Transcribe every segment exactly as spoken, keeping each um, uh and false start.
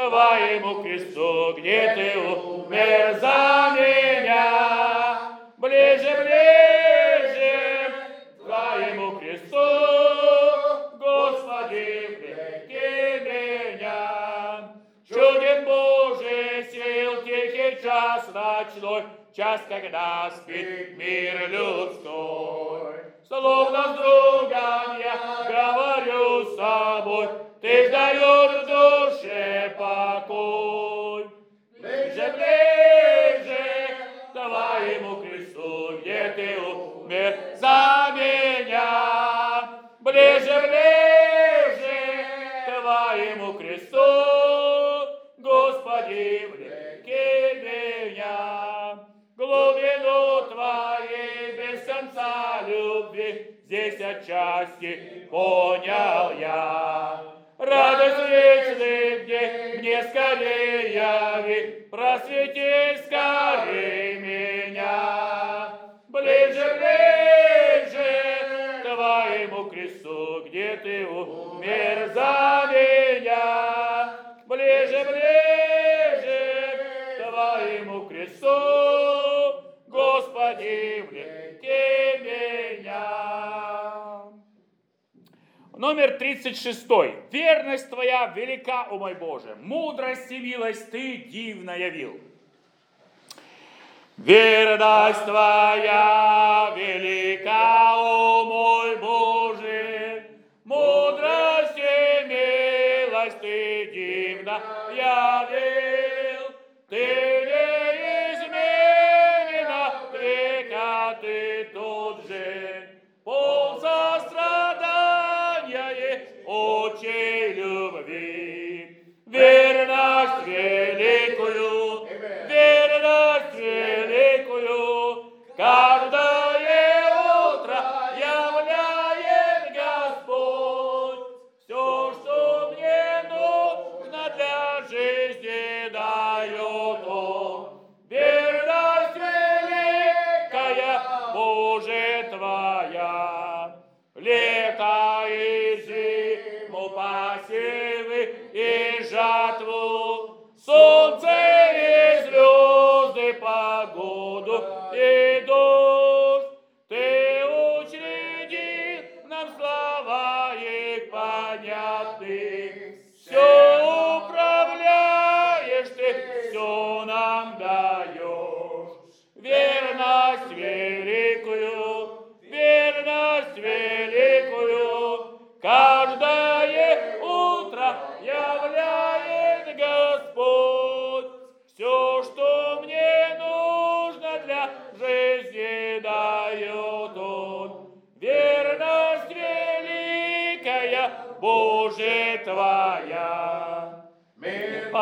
Твоему кресту, где Ты умер за меня. Ближе, ближе к Твоему кресту, Господи, влеки меня. Чуден Божий сил тихий час ночной, час, когда спит мир людской. Словно с другом я говорю с собой, Ты даешь душе покой. Ближе, ближе к Твоему кресту, где Ты умер за меня. Ближе, ближе к Твоему кресту, Господи, влеки меня. Глубину Твоей без конца любви здесь отчасти понял я. Радость вечных дней мне скорее яви, просвети скорее меня. Ближе, ближе к Твоему кресту, где Ты умер за меня. Ближе, ближе к Твоему кресту, Господи, влеки меня. Номер тридцать шесть. Верность Твоя велика, о мой Боже, мудрость и милость Ты дивно явил. Верность Твоя велика, о мой Боже, мудрость и милость Ты дивно явил. Ты неизменен от века, Ты тот же, пол сострадания и очей любви. Верность великую, верность великую, каждое утро являет Господь. Все, что мне нужно для жизни, дает Он. Верность великая, Боже, Твоя. Лето и зиму, посевы и жатву, солнце и звезды, погоду и дождь. Ты учредил нам слова их понятны. Все управляешь Ты, все нам даешь. Верность великую, верность великую, каждое утро являет Господь. Все, что мне нужно для жизни, дает Он. Верность великая, Боже, Твоя. Мир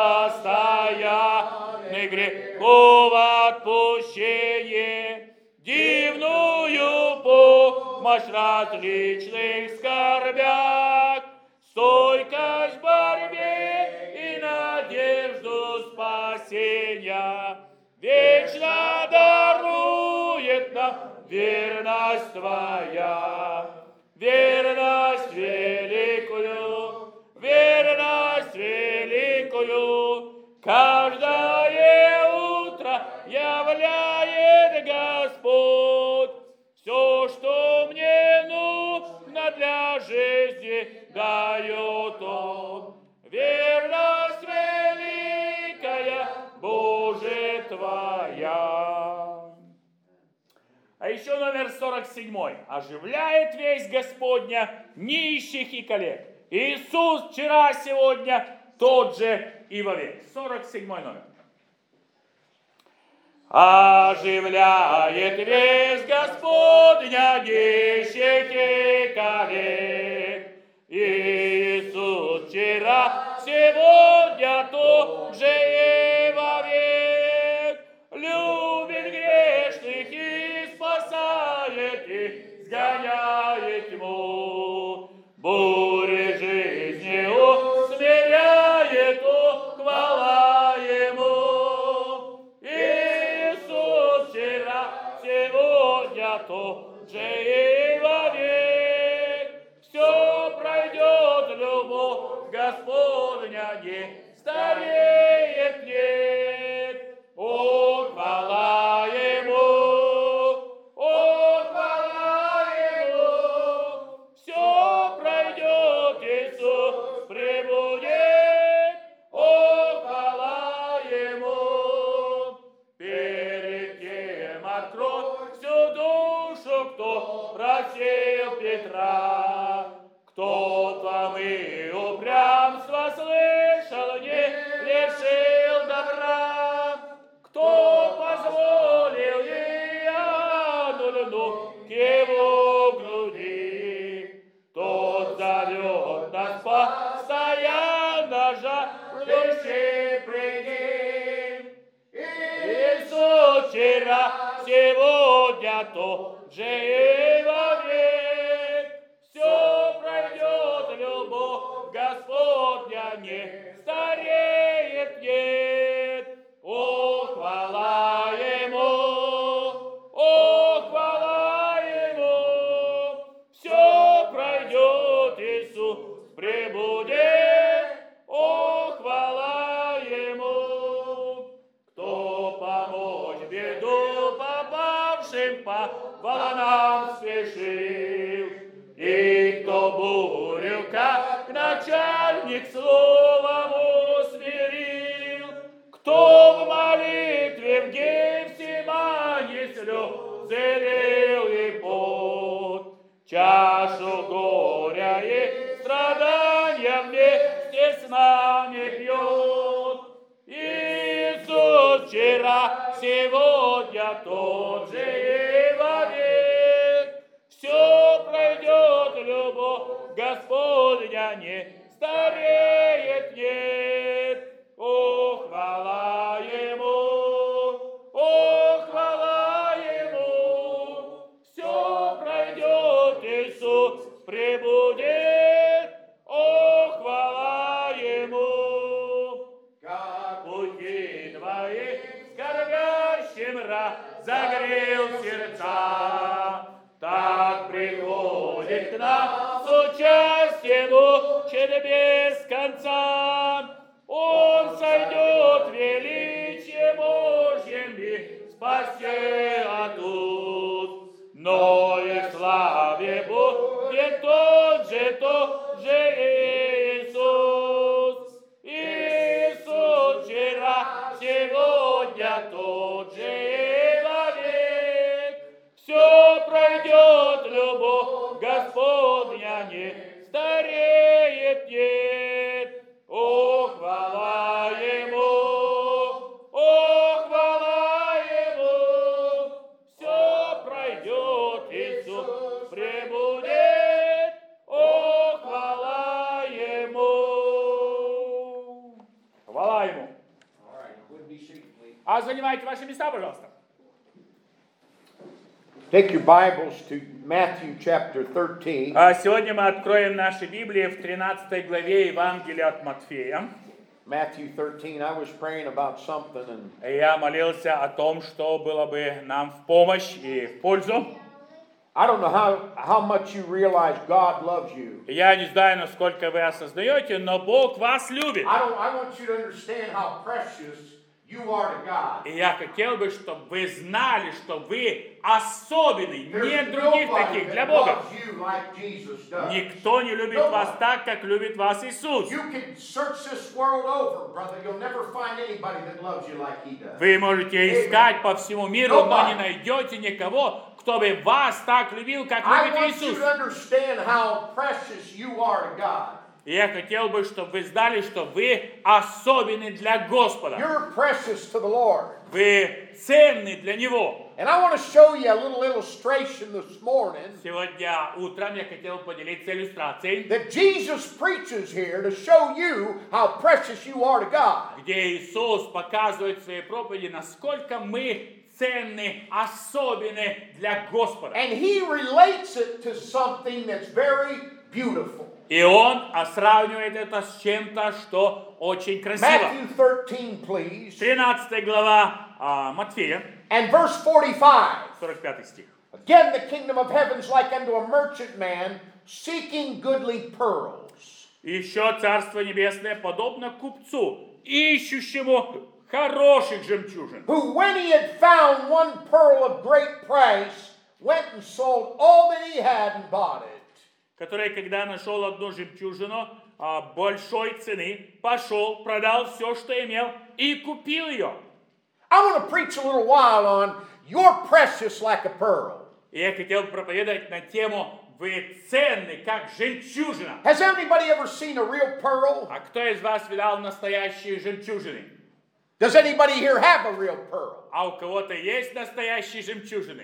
постоянный, грехов отпущение, дивную помощь в различных скорбях, стойкость в борьбе и надежду спасения. Вечно дарует нам верность Твоя. Верность великую, верность великую, каждое утро являет Господь. Все, что мне нужно для жизни, дает Он. Верность великая, Боже, Твоя. А еще номер сорок семь. Оживляет весть Господня нищих и коллег. Иисус вчера, сегодня тот же и вовек. сорок седьмой номер. Оживляет весть Господня нищих и коллег. Иисус вчера, сегодня тот же и вовек. Любит грешных и спасает, и сгоняет тьму. Бури жизни усмиряет, о, хвала Ему. Иисус вчера, сегодня тот же и вовек. Все пройдет, любовь Господня Господня не стареет, нет. О, хвала Ему, о, хвала Ему, все пройдет, Иисус пребудет, о, хвала Ему. Перед тем открой всю душу, кто просил Петра, кто помы упрямства слышал, не лишил добра, кто позволил Иоанну льну к его груди, тот зовет нас постоянно жаждущий приди. Иисус вчера, сегодня тот же и вовек. Все пройдет, любовь Господня не стареет, нет. О, хвала Ему, о, хвала Ему, все пройдет, Иисус пребудет, о, хвала Ему. Кто помочь в беду попавшим по волнам спешил, и кто бурю, как начальник, словом усмирил, кто в молитве в Гефсимане слезы лил и пот, чашу горя и страдания вместе с нами пьет. Иисус вчера, сегодня тот же и вовек. Все пройдет, любовь Господня не стареет, нет. О, хвала Ему, о, хвала Ему, все пройдет, Иисус пребудет, о, хвала Ему. Как пути твои скорбящим разогрел сердца, так приходит к нам с участием учит без конца. Он сойдет величие Божьим и спасет оттуд. Но и в славе будет тот же, тот же Иисус. Иисус вчера, сегодня тот же и вовек. Все пройдет, любовь Господня не стареет, нет. О, хвала Ему, о, хвала Ему, все пройдет, Иисус пребудет, о, хвала Ему. Хвала Ему. А занимайте ваши места, пожалуйста. Take your Bibles to Matthew chapter thirteen. А сегодня мы откроем наши Библии в тринадцатой главе Евангелия от Матфея. Matthew thirteen, I was praying about something and Я молился о том, что было бы нам в помощь и в пользу. I don't know how, how much you realize God loves you. Я не знаю, насколько вы осознаете, но Бог вас любит. I don't I want you to understand how precious you are to God. И я хотел бы, чтобы вы знали, что вы особенный, нет There's других nobody таких для that Бога. loves you like Jesus does. Никто не любит вас так, как любит вас Иисус. You can search this world over, brother. You'll never find anybody that loves you like He does. Вы можете искать по всему миру, но не найдете никого, кто бы вас так любил, как I любит want you Иисус. to understand how precious you are to God. И я хотел бы, чтобы вы знали, что вы особенны для Господа. You're precious to the Lord. Вы ценны для Него. And I want to show you a little illustration this morning Сегодня утром я хотел поделиться иллюстрацией, that Jesus preaches here to show you how precious you are to God. где Иисус показывает в своей проповеди, насколько мы ценны, особенны для Господа. And He relates it to something that's very beautiful. И Он сравнивает это с чем-то, что очень красиво. Matthew thirteen, please. тринадцатая глава а, Матфея, And verse forty-five. сорок пятый стих. Again, the kingdom of heaven is like unto a merchant man seeking goodly pearls. Еще Царство Небесное подобно купцу, ищущему хороших жемчужин, who, when he had found one pearl of great price, went and sold all that he had and bought it. который, когда нашел одну жемчужину а, большой цены, пошел, продал все, что имел, и купил ее. I want to preach a little while on you're precious like a pearl. И я хотел проповедовать на тему «Вы ценны, как жемчужина». Has anybody ever seen a real pearl? А кто из вас видал настоящие жемчужины? Does anybody here have a real pearl? А у кого-то есть настоящие жемчужины?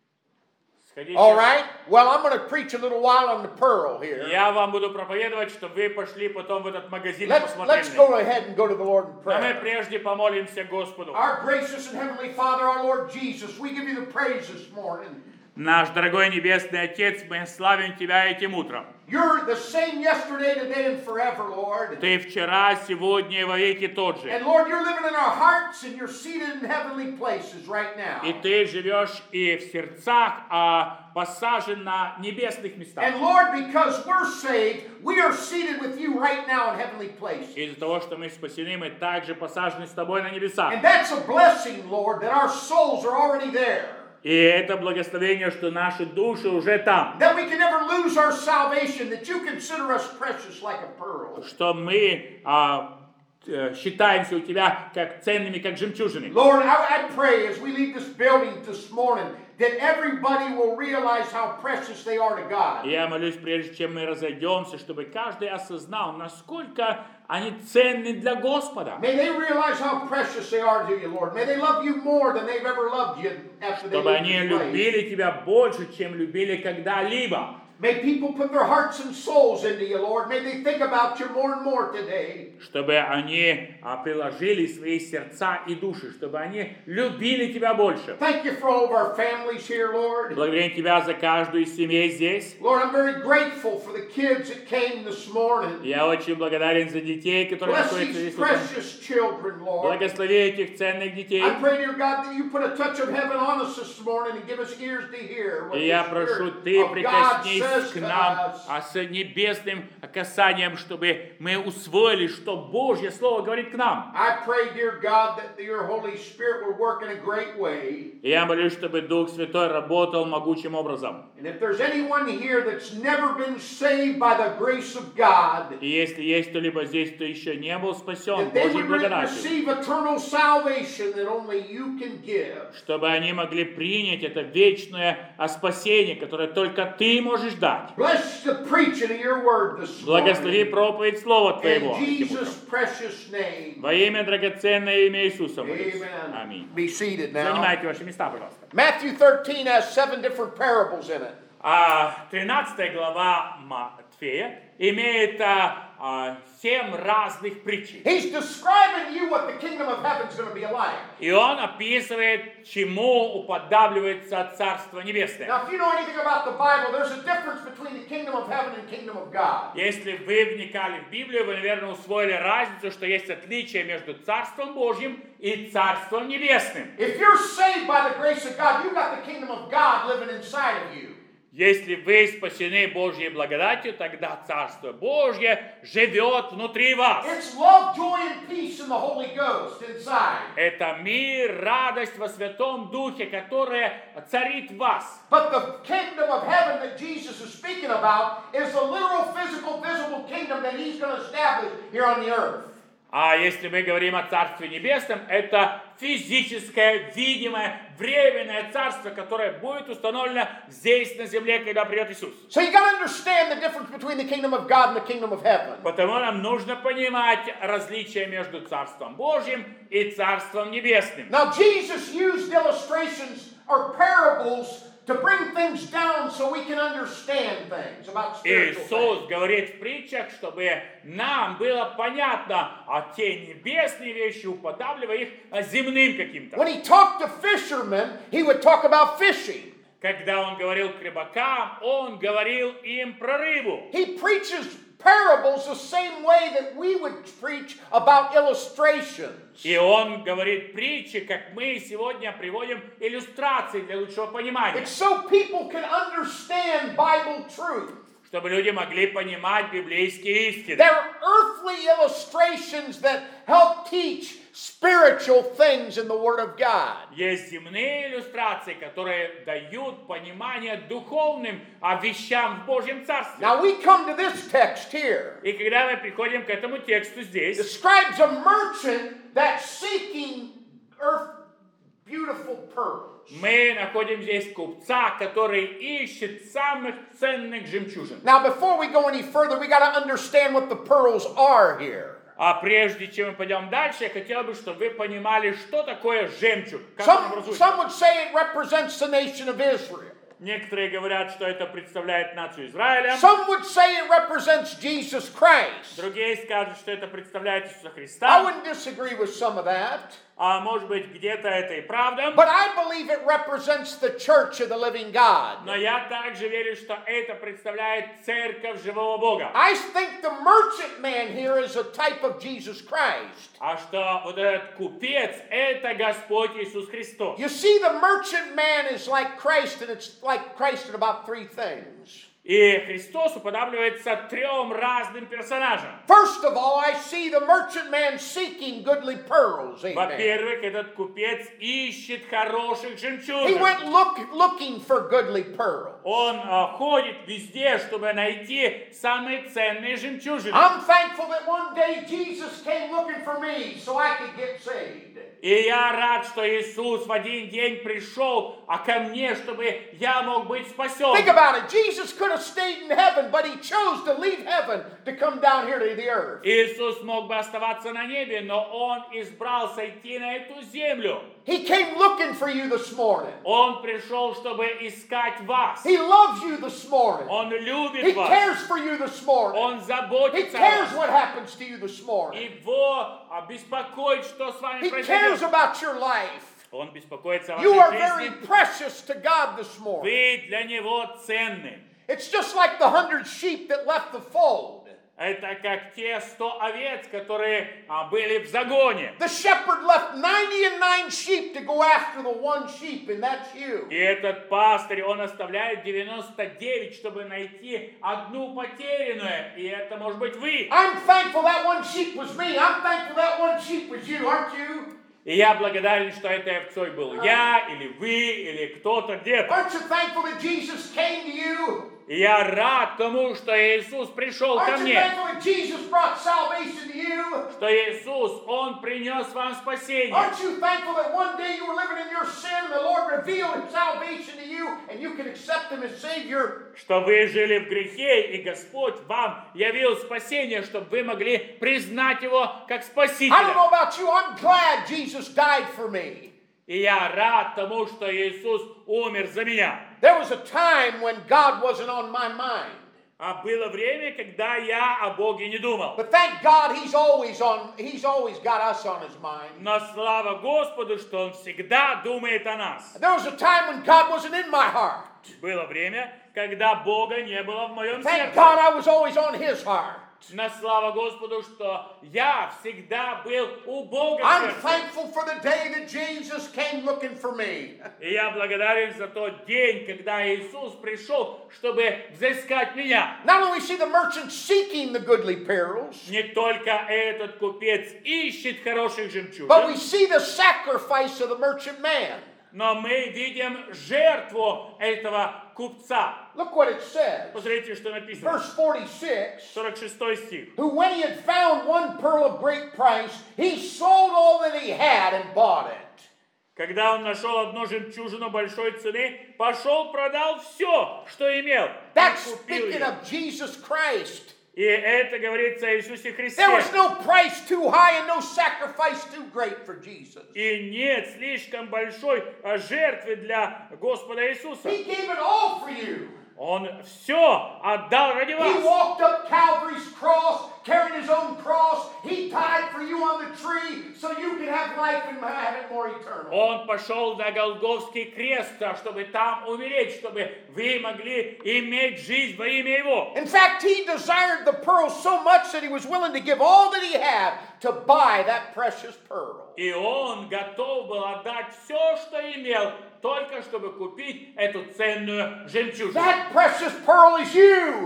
Сходите. All right. Well, I'm going to preach a little while on the pearl here. Я вам буду проповедовать, чтобы вы пошли потом в этот магазин и Let's, посмотрели. let's go ahead and go to the Lord in А мы prayer. прежде помолимся Господу. Our gracious and heavenly Father, our Lord Jesus, we give you the praise this morning. Наш дорогой Небесный Отец, мы славим Тебя этим утром. You're the same yesterday, today, and forever, Lord. Ты вчера, сегодня и вовеки тот же. And Lord, you're living in our hearts and you're seated in heavenly places right now. И Ты живешь и в сердцах, а посажен на небесных местах. And Lord, because we're saved, we are seated with you right now in heavenly places. Из-за того, что мы спасены, мы также посажены с Тобой на небесах. And that's a blessing, Lord, that our souls are already there. И это благословение, что наши души уже там. That we can never lose our salvation, that you consider us precious like a pearl. Что мы а, э, считаемся у Тебя как ценными, как жемчужины. Lord, I, I pray as we leave this building this morning, that everybody will realize how precious they are to God. И я молюсь, прежде чем мы разойдемся, чтобы каждый осознал, насколько они ценны для Господа. May they realize how precious they are to you, Lord. May they love you more than they've ever loved you after they Чтобы leave они this place. любили Тебя больше, чем любили когда-либо. May people put their hearts and souls into you, Lord. May they think about you more and more today. Чтобы они а, приложили свои сердца и души, чтобы они любили Тебя больше. Thank you for all of our families here, Lord. Благодарим Тебя за каждую из семей здесь. Lord, I'm very grateful for the kids that came this morning. Я очень благодарен за детей, которые Bless находятся these здесь утром. precious children, Lord. Благослови этих ценных детей. I pray, dear God, that you put a touch of heaven on us this morning and give us ears to hear what И я the прошу, Spirit Ты of God прикоснись says к to нам us. а с небесным касанием, чтобы мы усвоили, что Божье Слово говорит к нам. I pray, dear God, that your Holy Spirit will work in a great way. И я молюсь, чтобы Дух Святой работал могучим образом. And if there's anyone here that's never been saved by the grace of God, И если есть кто-либо здесь, кто еще не был спасен that they Божьей would благодатью, receive eternal salvation that only you can give. чтобы они могли принять это вечное спасение, которое только Ты можешь дать. Bless the preaching of your word this Благослови morning. проповедь Слова Твоего. In этим утром. Jesus' precious name. Во имя драгоценное имя Иисуса молюсь. Amen. Аминь. Be seated now. Занимайте ваши места, пожалуйста. Matthew thirteen has seven different parables in it. А тринадцатая глава Матфея имеет а, а, семь разных притч. He's describing you what the kingdom of heaven is going to be like. И он описывает, чему уподабливается Царство Небесное. Now, if you know anything about the Bible, there's a difference between the kingdom of heaven and kingdom of God. Если вы вникали в Библию, вы, наверное, усвоили разницу, что есть отличие между Царством Божьим и Царством Небесным. If you're saved by the grace of God, you've got the kingdom of God living inside of you. Если вы спасены Божьей благодатью, тогда Царство Божье живет внутри вас. It's love, joy, and peace in the Holy Ghost inside. Это мир, радость во Святом Духе, которая царит в вас. But the kingdom of heaven that Jesus is speaking about is the literal, physical, visible kingdom that he's going to establish here on the earth. А если мы говорим о Царстве Небесном, это физическое, видимое, временное царство, которое будет установлено здесь, на земле, когда придет Иисус. So you got to understand the difference between the kingdom of God and the kingdom of heaven. Потому нам нужно понимать различия между Царством Божьим и Царством Небесным. Now, Jesus used illustrations or parables to bring things down so we can understand things about spiritual Иисус things. говорит в притчах, чтобы нам было понятно, а те небесные вещи, уподавливая их земным каким-то. When he talked to fishermen, he would talk about fishing. Когда он говорил к рыбакам, он говорил им про рыбу. He preaches parables the same way that we would preach about illustrations. И он говорит притчи, как мы сегодня приводим иллюстрации для лучшего понимания. It's so people can understand Bible truth. чтобы люди могли понимать библейские истины. They're earthly illustrations that help teach spiritual things in the Word of God. Есть земные иллюстрации, которые дают понимание духовным о вещам в Божьем Царстве. Now we come to this text here. И когда мы приходим к этому тексту здесь, Describes a merchant that's seeking earth beautiful pearls. мы находим здесь купца, который ищет самых ценных жемчужин. Now before we go any further, we got to understand what the pearls are here. А прежде чем мы пойдем дальше, я хотел бы, чтобы вы понимали, что такое жемчуг. Как он Some, образуется. some would say it represents the nation of Israel. Некоторые говорят, что это представляет нацию Израиля. Some would say it represents Jesus Christ. Другие скажут, что это представляет Иисуса I Христа. wouldn't disagree with some of that. А может быть, где-то это и правда. But I believe it represents the church of the living God. Но я также верю, что это представляет церковь живого Бога. I think the merchant man here is a type of Jesus Christ. А что вот этот купец – это Господь Иисус Христос. You see, the merchant man is like Christ, and it's like Christ in about three things. И Христос уподобляется трем разным персонажам. First of all, I see the merchant man seeking goodly pearls. Amen. Во-первых, этот купец ищет хороших He жемчужин. went look, looking for goodly pearls. Он а, ходит везде, чтобы найти самые ценные жемчужины. I'm thankful that one day Jesus came looking for me so I could get saved. И я рад, что Иисус в один день пришел а ко мне, чтобы я мог быть спасен. Think about it. Jesus could have stayed in heaven, but he chose to leave heaven to come down here to the earth. Иисус мог бы оставаться на небе, но Он избрал сойти на эту землю. He came looking for you this morning. Он пришел, чтобы искать вас. He loves you this morning. Он любит He вас. cares for you this morning. Он He заботится о cares вас. what happens to you this morning. Его беспокоит, что с вами He cares произойдет. about your life. Он беспокоится о You are вашей very жизни. precious to God this morning. Вы для Него ценны. It's just like the hundred sheep that left the fold. Это как те сто овец, которые а, были в загоне. The shepherd left ninety and nine sheep to go after the one sheep, and that's you. И этот пастырь, он оставляет девяносто девять, чтобы найти одну потерянную. И это может быть вы. I'm thankful that one sheep was me. I'm thankful that one sheep was you, aren't you? И я благодарен, что этой овцой был я, или вы, или кто-то где-то. Aren't you thankful that Jesus came to you? И я рад тому, что Иисус пришел ко Aren't you мне. thankful that Jesus brought salvation to you? Что Иисус, Он принес вам спасение. Aren't you thankful that one day you were living in your sin and the Lord revealed His salvation to you and you can accept Him as Savior? Что вы жили в грехе, и Господь вам явил спасение, чтобы вы могли признать Его как I don't Спасителя. know about you, I'm glad Jesus died for me. И я рад тому, что Иисус умер за меня. There was a time when God wasn't on my mind. А было время, когда я о Боге не думал. But thank God He's always on, He's always got us on His mind. Но слава Господу, что Он всегда думает о нас. There was a time when God wasn't in my heart. Было время, когда Бога не было в моем Thank сердце. God I was always on His heart. Но слава Господу, что я всегда был у Бога в I'm сердце. thankful for the day that Jesus came looking for me. И я благодарен за тот день, когда Иисус пришел, чтобы взыскать меня. Not only see the merchant seeking the goodly pearls, Не только этот купец ищет хороших but we жемчужин, see the sacrifice of the merchant man. но мы видим жертву этого купца. Look what it says. Посмотрите, что написано. Verse forty-six. сорок шестой стих. Who, when he had found one pearl of great price, he sold all that he had and bought it. Когда он нашел одну жемчужину большой цены, пошел, продал все, что имел, и That's купил speaking ее. of Jesus Christ. И это говорится о Иисусе Христе. There was no price too high and no sacrifice too great for Jesus. И нет слишком большой а, жертвы для Господа Иисуса. He gave it all for you. Он все отдал ради He вас. walked up Calvary's cross, carrying his own cross. He died for you on the tree so you can have life and have it more eternal. Он пошел на Голгофский крест, чтобы там умереть, чтобы вы могли иметь жизнь во имя Его. In fact, he desired the pearl so much that he was willing to give all that he had to buy that precious pearl. И он готов был отдать все, что имел, только чтобы купить эту ценную жемчужину. That precious pearl is you.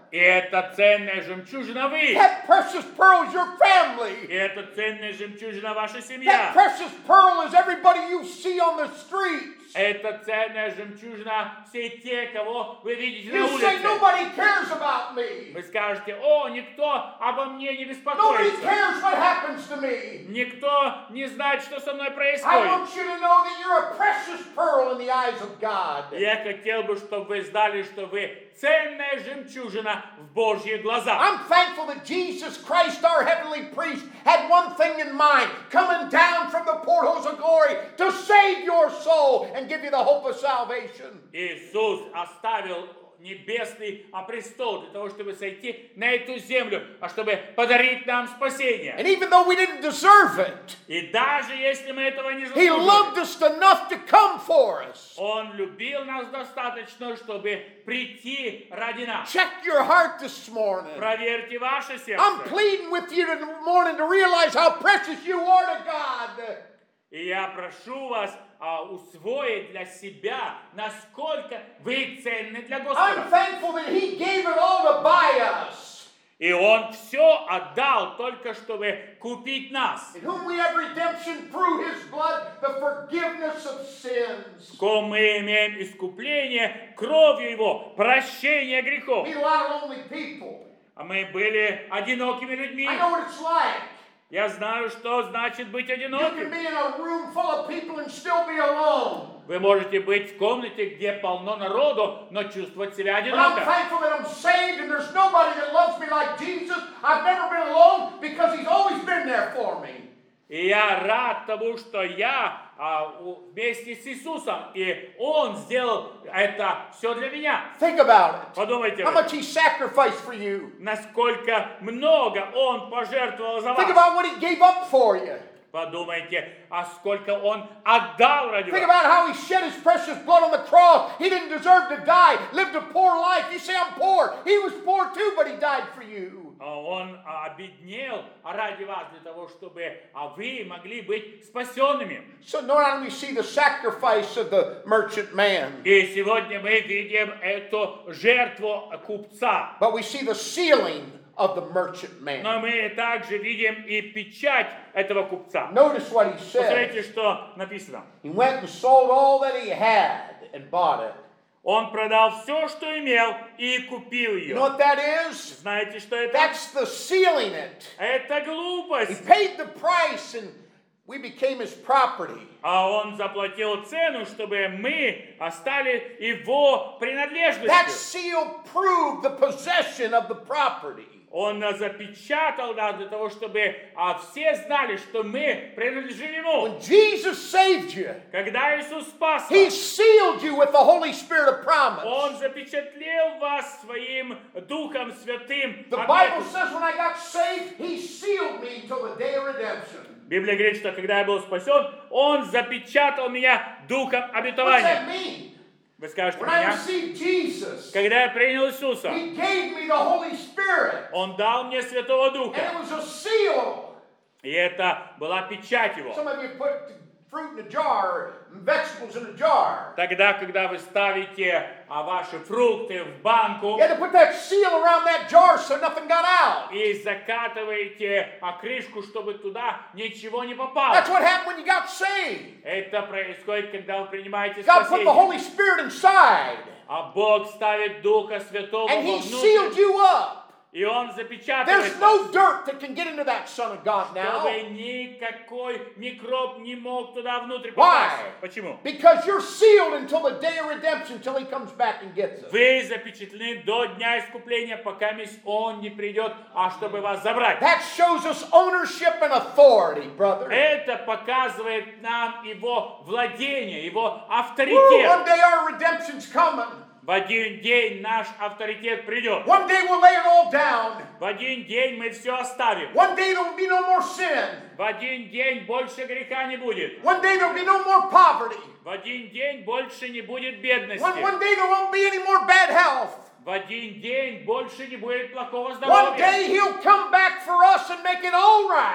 И это ценная жемчужина вы. That precious pearl is your family. И это ценная жемчужина ваша That семья. precious pearl is everybody you see on the streets. Это ценная жемчужина все те, кого вы видите на You say улице. nobody cares about me. Вы скажете: о, никто обо мне не Nobody беспокоится. cares what happens to me. Никто не знает, что со мной I происходит. want you to know that you're a precious pearl in the eyes of God. Я хотел бы, чтобы вы знали, что вы ценная жемчужина в Божьих глазах. I'm thankful that Jesus Christ, our heavenly priest, had one thing in mind, coming down from the portals of glory to save your soul and give you the hope of salvation. Иисус оставил небесный престол для того, чтобы сойти на эту землю, а чтобы подарить нам спасение. And even though we didn't deserve it, И даже если мы этого не He loved заслужили, us enough to come for us. Он любил нас достаточно, чтобы прийти ради нас. Check your heart this morning. Проверьте ваше I'm сердце. pleading with you this morning to realize how precious you are to God. И я прошу вас а, усвоить для себя, насколько вы ценны для I'm Господа. thankful that He gave it all to buy us, И Он все отдал только, чтобы купить нас. in whom we have redemption through His blood, the forgiveness of sins. В ком мы имеем искупление кровью Его, прощение грехов. Meet a lot of lonely people. А мы были одинокими людьми. I know what it's like. Я знаю, что значит быть You can одиноким. be in a room full of people and still be alone. Вы можете быть в комнате, где полно народу, но чувствовать себя But I'm одиноко. thankful that I'm saved and there's nobody that loves me like Jesus. I've never been alone because He's always been there for me. И я рад тому, что я а, у- вместе с Иисусом, и Он сделал это все для меня. Think about it. Подумайте, How об этом. much He sacrificed for you. Насколько много Он пожертвовал за Think вас. about what He gave up for you. Подумайте, а сколько Он отдал ради Think вас. about how He shed His precious blood on the cross. He didn't deserve to die, lived a poor life. You say, I'm poor. He was poor too, but He died for you. А Он а, обеднел ради вас, для того, чтобы а вы могли быть спасенными. So not only we see the sacrifice of the merchant man, И сегодня мы видим эту жертву купца. but we see the sealing of the merchant man. Но мы также видим и печать этого купца. Notice what he said. Посмотрите, что написано. He went and sold all that he had and bought it. Он продал все, что имел, и купил You ее. know what that is? Знаете, что это? That's the sealing it. Это He глупость. paid the price and we became his property. А он заплатил цену, чтобы мы стали его That принадлежностью. seal proved the possession of the property. Он запечатал нас для того, чтобы а, все знали, что мы принадлежим ему. When Jesus saved you, Когда Иисус спас He вас, sealed you with the Holy Spirit of promise. Он запечатлел вас своим Духом Святым. The Bible says when I got saved, He sealed me until the day of redemption. Библия говорит, что когда я был спасен, Он запечатал меня Духом What's обетования. that mean? Вы скажете When I меня, received Jesus, когда я принял Иисуса, He gave me the Holy Spirit. Он дал мне Святого And Духа. it was a seal. И это была печать Его. Some of you put fruit in a jar, and vegetables in a jar. Тогда, когда вы ставите а, ваши фрукты в банку You had to put that seal around that jar so nothing got out. и закатываете а, крышку, чтобы туда ничего не попало. That's what happened when you got saved. Это происходит, когда вы принимаете God put the спасение. Holy Spirit inside, А Бог ставит Духа Святого and He sealed вовнутрь, you up. и Он запечатывает There's вас, no dirt that can get into that Son of God now. чтобы никакой микроб не мог туда внутрь Why? попасть. Почему? Because you're sealed until the day of redemption, until He comes back and gets us. Вы запечатлены до дня искупления, пока мисс Он не придет, а чтобы вас забрать. That shows us ownership and authority, brother. Это показывает нам Его владение, Его Woo, авторитет. one day our redemption's coming. В один день наш авторитет придет. One day we'll lay it all down. В один день мы все оставим. One day there will be no more sin. В один день больше греха не будет. One day there will be no more poverty. В один день больше не будет One, бедности. one day there won't be any more bad health. В один день больше не будет плохого One здоровья. day He'll come back for us and make it all right. В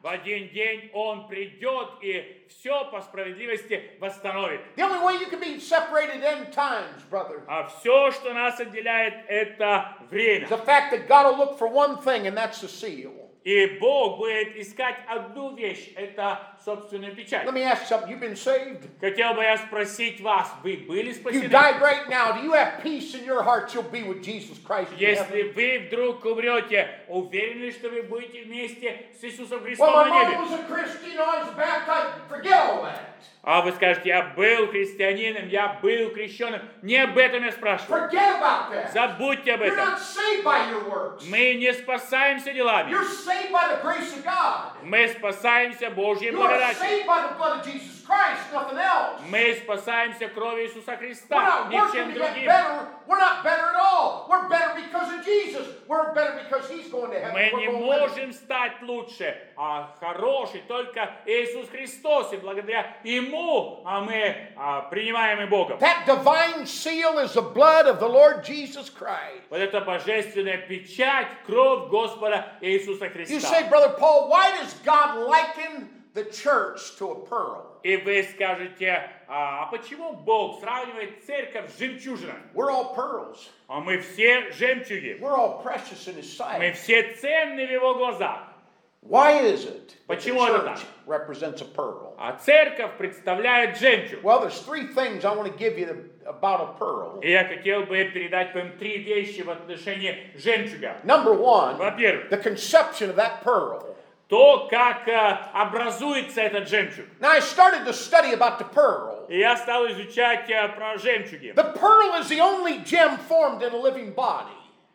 В один день Он придет и все по справедливости восстановит. The only way you can be separated end times, brother, А все, что нас отделяет, это время. is the fact that God will look for one thing, and that's the seal. И Бог будет искать одну вещь, это собственную печать. Let me ask you something. You've been saved? Хотел бы я спросить вас, вы были You спасены? died right now. Do you have peace in your heart? You'll be with Jesus Christ in heaven. Если вы вдруг умрете, уверены ли, что вы будете вместе с Иисусом Well, Христом my на mom небе? was a Christian. I was baptized. Forget all that. А вы скажете, я был христианином, я был крещенным. Не об этом я спрашиваю. Forget about that. Забудьте об You're этом. not saved by your works. Мы не спасаемся делами. You're saved by the grace of God. Мы спасаемся Божьей You are благодатью. saved by the blood of Jesus Christ, nothing else. Мы спасаемся кровью Иисуса We're Христа, not working ничем to get другим. better. We're not better at all. We're better because of Jesus. We're better because He's going to heaven. Мы We're не going with Him. можем стать лучше, а хороший только Иисус Христос, и благодаря Ему а мы а, принимаемы Богом. That divine seal is the blood of the Lord Jesus Christ. Вот это божественная печать, кровь Господа Иисуса You Христа. say, Brother Paul, why does God liken the church to a pearl? И вы скажете, а, а почему Бог сравнивает церковь с жемчужиной? We're all pearls. А мы все жемчуги. We're all precious in His Мы sight. все ценны в Его глазах. Why is it that the Почему это так? church represents a pearl? А церковь представляет жемчуг. Well, there's three things I want to give you about a pearl. И я хотел бы передать вам три вещи в отношении жемчуга. Number one, Во-первых, the conception of that pearl. то, как э, образуется этот жемчуг. Now, I started to study about the pearl. И я стал изучать э, про жемчуги. The pearl is the only gem formed in a living body.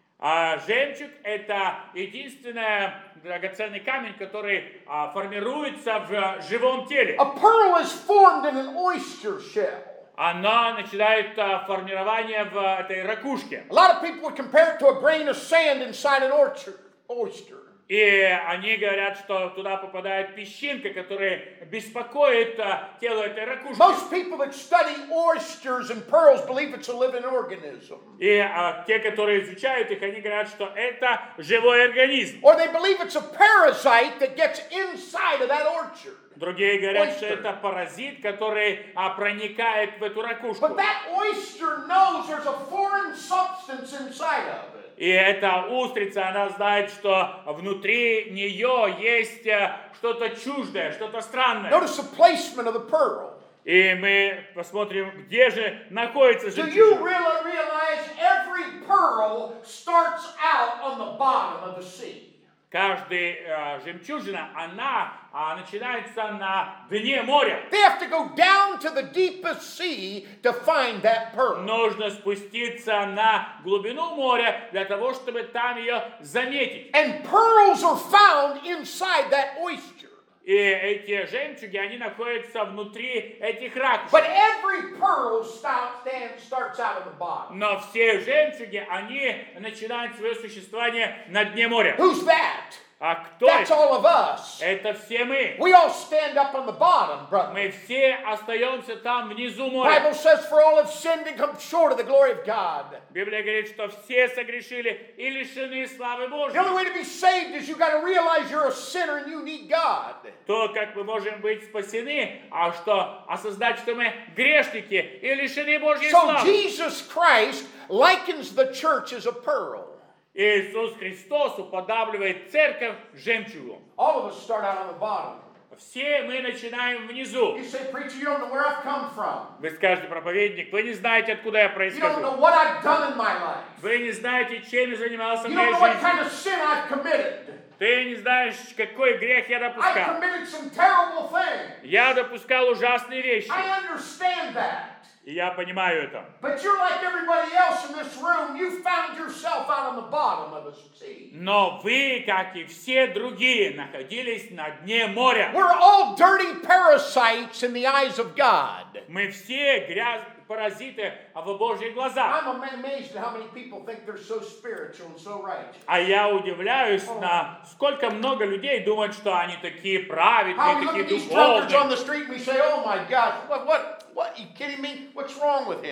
А жемчуг – это единственный драгоценный камень, который а, формируется в э, живом теле. A pearl is formed in an oyster shell. Она начинает а, формирование в э, этой ракушке. A lot of people would compare it to a grain of sand inside an orchard, oyster. И они говорят, что туда попадает песчинка, которая беспокоит а, тело этой ракушки. Most people that study oysters and pearls believe it's a living organism. И а, те, которые изучают их, они говорят, что это живой организм. Or they believe it's a parasite that gets inside of that orchard. Другие говорят, что Oyster. это паразит, который а, проникает в эту ракушку. But that oyster knows there's a foreign substance inside of it. И эта устрица, она знает, что внутри нее есть э, что-то чуждое, что-то странное. Notice the placement of the pearl. И мы посмотрим, где же находится Do you жемчужина. really realize every pearl starts out on the bottom of the sea? Каждая э, жемчужина, она а, начинается на дне моря. They have to go down to the deepest sea to find that pearl. Нужно спуститься на глубину моря для того, чтобы там ее заметить. And pearls are found inside that oyster. И эти жемчуги, они находятся внутри этих ракушек. But every pearl start, stand, starts out of the bottom. Но все жемчуги, они начинают свое существование на дне моря. Who's that? А кто That's это? all of us. Это все мы. We all stand up on the bottom, brother. Мы все остаемся там внизу моря. Bible says, for all have sinned and come short of the glory of God. Библия говорит, что все согрешили и лишены славы The Божьей. only way to be saved is you got to realize you're a sinner and you need God. То, как мы можем быть спасены, а что осознать, что мы грешники и лишены Божьей So славы. Jesus Christ likens the church as a pearl. Иисус Христос уподабливает церковь жемчугу. All of us start out on the bottom. Все мы начинаем внизу. You say, preacher, you don't know where I've come from. Вы скажете, проповедник, вы не знаете, откуда я You don't происхожу. know what I've done in my life. Вы не знаете, чем я занимался в You моей don't know what жизни. kind of sin I've committed. Ты не знаешь, какой грех я I've допускал. committed some terrible things. Я допускал ужасные вещи. I understand that. И я понимаю это. But you're like everybody else in this room. You found yourself out on the bottom of the sea. Но вы, как и все другие, находились на дне моря. We're all dirty parasites in the eyes of God. Мы все грязные паразиты в Божьих глазах. I'm amazed at how many people think they're so spiritual and so righteous. А я удивляюсь, на сколько много людей думают, что они такие праведные, How we look такие at these drunkards on духовные. the street and we say, oh my God, what, what, what, you kidding me? What's wrong with him?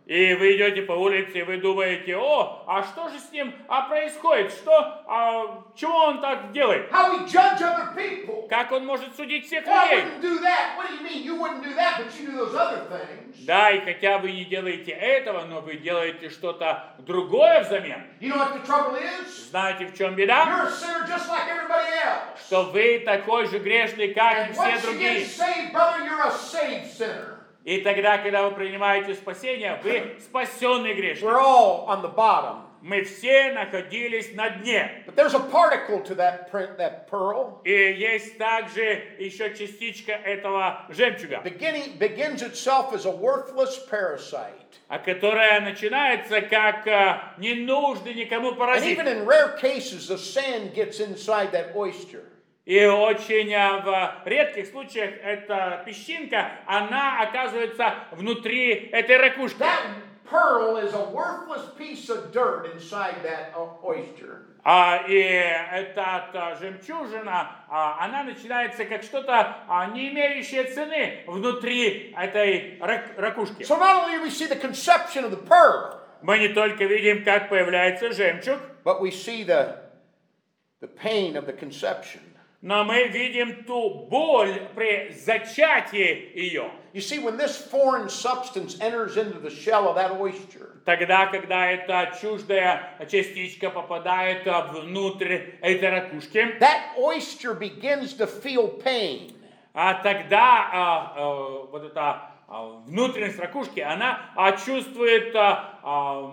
И вы идете по улице, и вы думаете, о, а что же с ним а, происходит? Что, а, чего он так делает? How we judge other people. Как он может судить всех Well, I людей? wouldn't do that. What do you mean? You wouldn't do that, but you do those other things. Да, и хотя вы не делаете этого, но вы делаете что-то другое взамен. You know what the trouble is? Знаете, в чем беда? You're a sinner just like everybody else. Что вы такой же грешный, как и And все once you get другие. saved, brother, you're a saved sinner. И тогда, когда вы принимаете спасение, вы спасенный грешник. We're all on the bottom. Мы все находились на дне. But there's a particle to that print, that pearl. И есть также еще частичка этого жемчуга, Beginning begins itself as a worthless parasite. а которая начинается как а, ненужный никому And паразит. even in rare cases, the sand gets inside that oyster. И очень а, в редких случаях эта песчинка, она оказывается внутри этой ракушки. That pearl is a worthless piece of dirt inside that uh, oyster. А, и эта а, жемчужина, а, она начинается как что-то а, не имеющее цены внутри этой рак- ракушки. So not only do we see the conception of the pearl, Мы не только видим, как появляется жемчуг, but we see the, the pain of the conception. но мы видим ту боль при зачатии ее. You see, when this foreign substance enters into the shell of that oyster, Тогда, когда эта чуждая частичка попадает а, внутрь этой ракушки, that oyster begins to feel pain. а тогда а, а, вот эта а, внутренность ракушки, она а, чувствует а, а,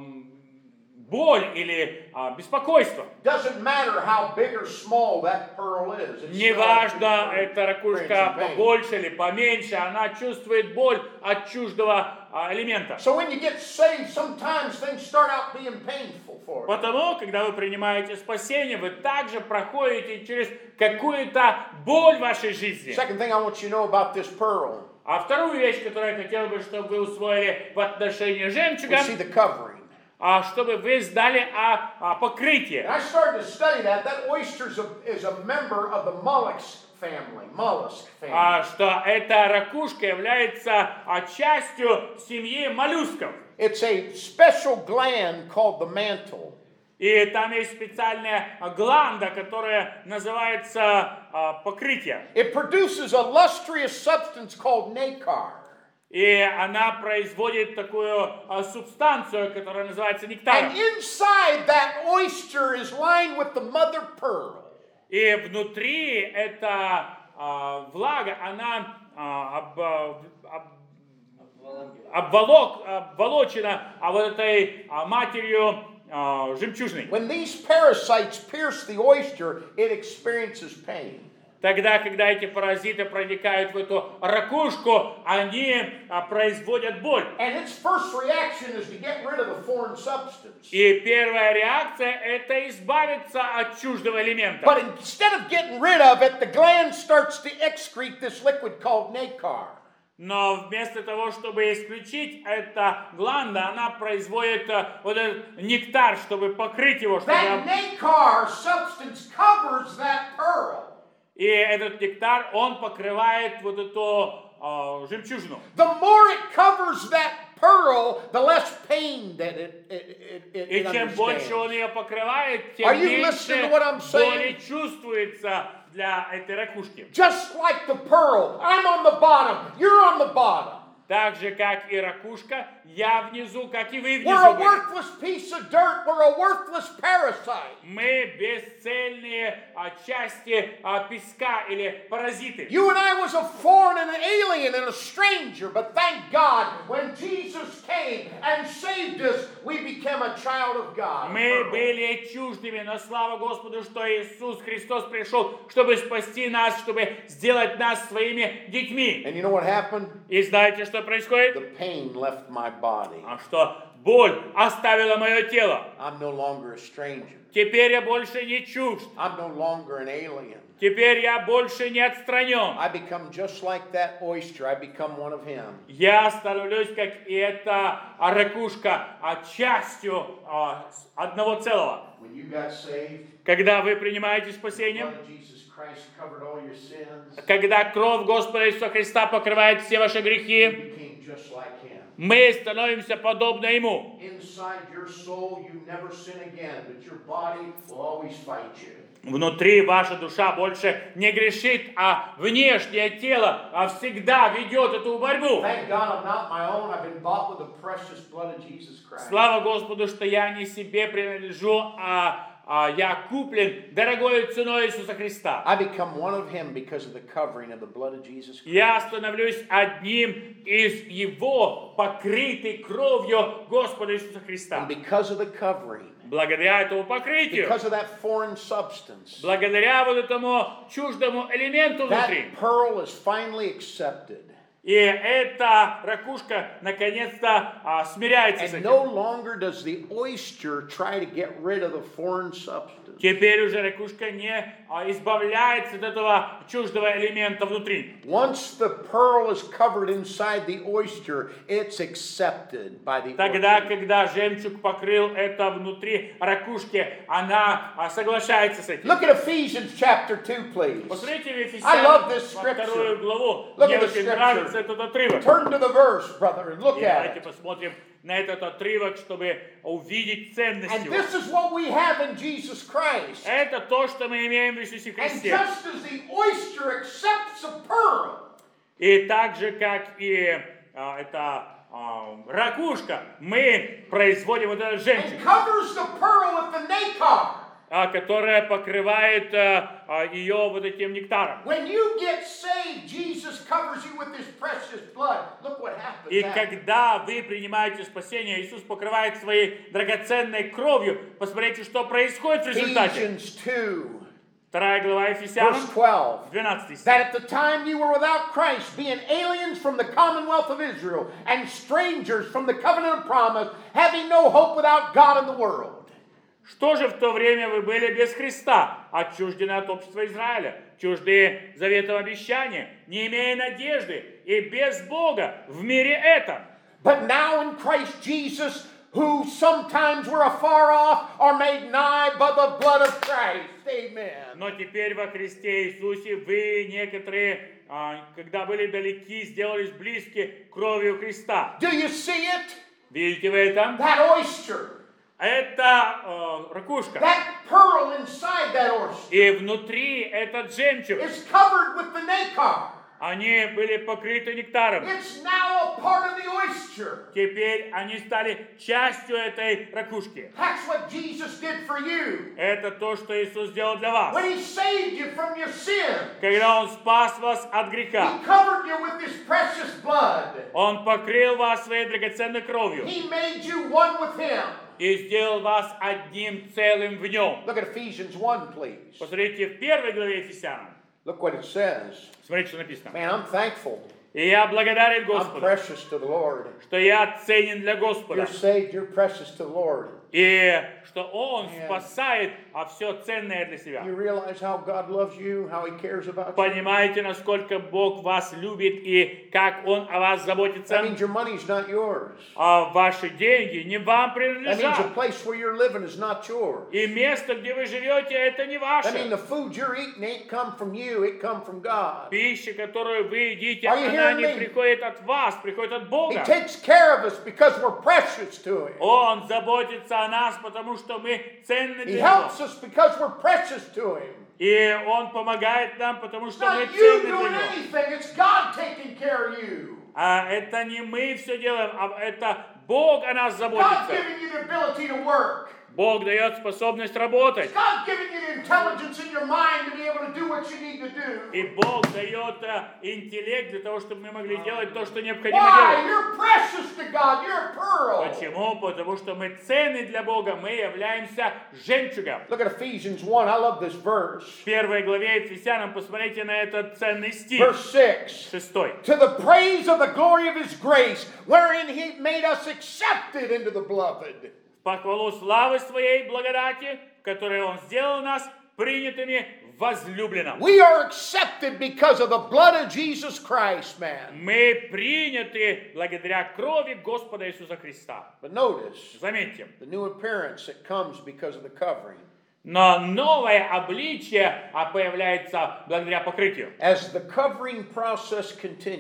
боль или а, беспокойство. Doesn't matter how big or small that pearl is. It's Неважно, still эта ракушка experiencing pain. побольше или поменьше, она чувствует боль от чуждого а, элемента. So when you get saved, sometimes things start out being painful for you. Потому, когда вы принимаете спасение, вы также проходите через какую-то боль в вашей жизни. Second thing I want you to know about this pearl, А вторую вещь, которую я хотел бы, чтобы вы усвоили в отношении we жемчуга, see the covering. а чтобы вы знали о, о покрытии. And I started to study that. That oyster is a, is a member of the mollusk family. Mollusk family. А, что эта ракушка является а, частью семьи моллюсков. It's a special gland called the mantle. И там есть специальная а, гланда, которая называется а, покрытие. It produces a lustrous substance called nacre. И она производит такую а, субстанцию, которая называется нектар. And inside that oyster is lined with the mother pearl. И внутри эта а, влага, она а, об, об, обволок, обволочена а вот этой а, матерью а, жемчужной. When these parasites pierce the oyster, it experiences pain. Тогда, когда эти паразиты проникают в эту ракушку, они а, производят боль. And its first reaction is to get rid of the foreign substance. И первая реакция – это избавиться от чуждого элемента. But instead of getting rid of it, the gland starts to excrete this liquid called nacre. Но вместо того, чтобы исключить это гланда, она производит а, вот этот нектар, чтобы покрыть его. Чтобы... That nacre substance covers that pearl. И этот нектар, он покрывает вот эту а, жемчужину. The more it covers that pearl, the less pain that it, it, it, И it чем understands. больше он ее покрывает, тем Are you listening to what I'm меньше saying? боли чувствуется для этой ракушки. Just like the pearl, I'm on the bottom, you're on the bottom. Так же, как и ракушка, я внизу, как и вы We're a внизу. были. worthless piece of dirt, we're a worthless parasite. Мы бесцельные а, части а, песка или паразиты. You and I was a foreign and an alien and a stranger, but thank God, when Jesus came and saved us, we became a child of God. Мы были чуждыми, но слава Господу, что Иисус Христос пришел, чтобы спасти нас, чтобы сделать нас своими детьми. And you know what happened? И знаете, что происходит? The pain left my body. А что боль оставила мое тело. I'm no longer a stranger. Теперь я больше не чужд. I'm no longer an alien. Теперь я больше не отстранен. I become just like that oyster. I become one of him. Я становлюсь, как и эта ракушка, а, частью а, с- одного целого. When you got saved, Когда вы принимаете the спасение, blood of Jesus Christ covered all your sins. когда кровь Господа Иисуса Христа покрывает все ваши You грехи, became just like him. мы становимся подобны Ему. Inside your soul, you never sin again, but your body will always fight you. Внутри ваша душа больше не грешит, а внешнее тело а всегда ведет эту борьбу. Thank God I'm not my own. I've been bought with the precious blood of Jesus Christ. Слава Господу, что я не себе принадлежу, а, а я куплен дорогой ценой Иисуса Христа. I become one of Him because of the covering of the blood of Jesus Christ. Я становлюсь одним из Его, покрытый кровью Господа Иисуса Христа. And because of the covering, Благодаря этому покрытию, because of that foreign substance, благодаря вот этому чуждому элементу внутри, that pearl is finally accepted. и эта ракушка наконец-то а, смиряется с And этим. no longer does the oyster try to get rid of the foreign substance. Теперь уже ракушка не а, избавляется от этого чуждого элемента внутри. Once the pearl is covered inside the oyster, it's accepted by the Тогда, oyster. когда жемчуг покрыл это внутри ракушки, она а, соглашается с этим. Look at Ephesians chapter two, please. Посмотрите в I Ефесянам love this во scripture. вторую главу. Look Мне at the очень scripture. нравится этот отрывок. Turn to the verse, brother, and look И at давайте it. посмотрим на этот отрывок, чтобы увидеть ценность And его. this is what we have in Jesus Christ. Это то, что мы имеем в Иисусе And Христе. just as the oyster accepts a pearl, И так же, как и а, эта а, ракушка, мы производим вот этот жемчуг, and covers the pearl with the nacre. а, которая покрывает а, а, ее вот этим нектаром. When you get saved, Jesus covers you with His precious blood. Look what happens. И now. когда вы принимаете спасение, Иисус покрывает своей драгоценной кровью. Посмотрите, что происходит в результате. Ephesians two, Вторая глава verse Ефесянам, twelve. двенадцатый стих. That at the time you were without Christ, being aliens from the commonwealth of Israel, and strangers from the covenant of promise, having no hope without God in the world. Что же в то время вы были без Христа, отчуждены от общества Израиля, чужды заветов обещания, не имея надежды и без Бога в мире этом? But now in Christ Jesus, who sometimes were afar off, are made nigh by the blood of Christ. Amen. Но теперь во Христе Иисусе вы некоторые, а, когда были далеки, сделались близки кровью Христа. Do you see it? Видите вы это? That oyster, Это э, ракушка. that pearl inside that oyster И внутри этот жемчуг. is covered with the nacre. Они были покрыты нектаром. It's now a part of the oyster. Теперь они стали частью этой ракушки. That's what Jesus did for you. Это то, что Иисус сделал для вас. When He saved you from your sin, Когда Он спас вас от греха, He covered you with His precious blood. Он покрыл вас своей драгоценной кровью He made you one with Him. и сделал вас одним целым в Нем. Look at Ephesians one, please. Посмотрите в первой главе Ефесянам. Look what it says. Смотрите, что написано. Man, I'm thankful. И я благодарен I'm Господу, precious to the Lord. что я ценен для Господа. You're saved, you're precious to the Lord. И что Он Yeah. спасает, а все ценное для себя. You realize how God loves you, how He cares about you? Понимаете, насколько Бог вас любит и как Он о вас заботится? That means your money's not yours. А ваши деньги не вам That means the принадлежат. place where you're living is not yours. И место, где вы живете, это не That means ваше. the food you're eating ain't come from you, it come from God. Пища, которую вы едите, Are you она hearing не me? приходит от вас, приходит от He Бога. takes care of us because we're precious to Him. Он заботится о нас, потому что мы ценны He для Него. helps us because we're precious to Him. И Он помогает нам, потому It's что мы not you ценны для doing Него. anything, it's God taking care of you. А это не мы все делаем, а это Бог о нас God заботится. giving you the ability to work. Бог дает способность работать. God giving you the intelligence in your mind to be able to do what you need to do. И Бог дает э, интеллект для того, чтобы мы могли делать то, что необходимо Why? делать. You're precious to God. You're a pearl. Почему? Потому что мы ценны для Бога, мы являемся жемчугом. Look at Ephesians one. I love this verse. В первой главе Ефесянам посмотрите на этот ценный стих. Verse six. Шестой. To the praise of the glory of His grace, wherein He made us accepted into the beloved. Похвалу славы своей благодати, в которой Он сделал нас принятыми в возлюбленном. We are accepted because of the blood of Jesus Christ, man. Мы приняты благодаря крови Господа Иисуса Христа. But notice Заметьте. the new appearance that comes because of the covering. Но новое обличие а, появляется благодаря покрытию. As the covering process continues,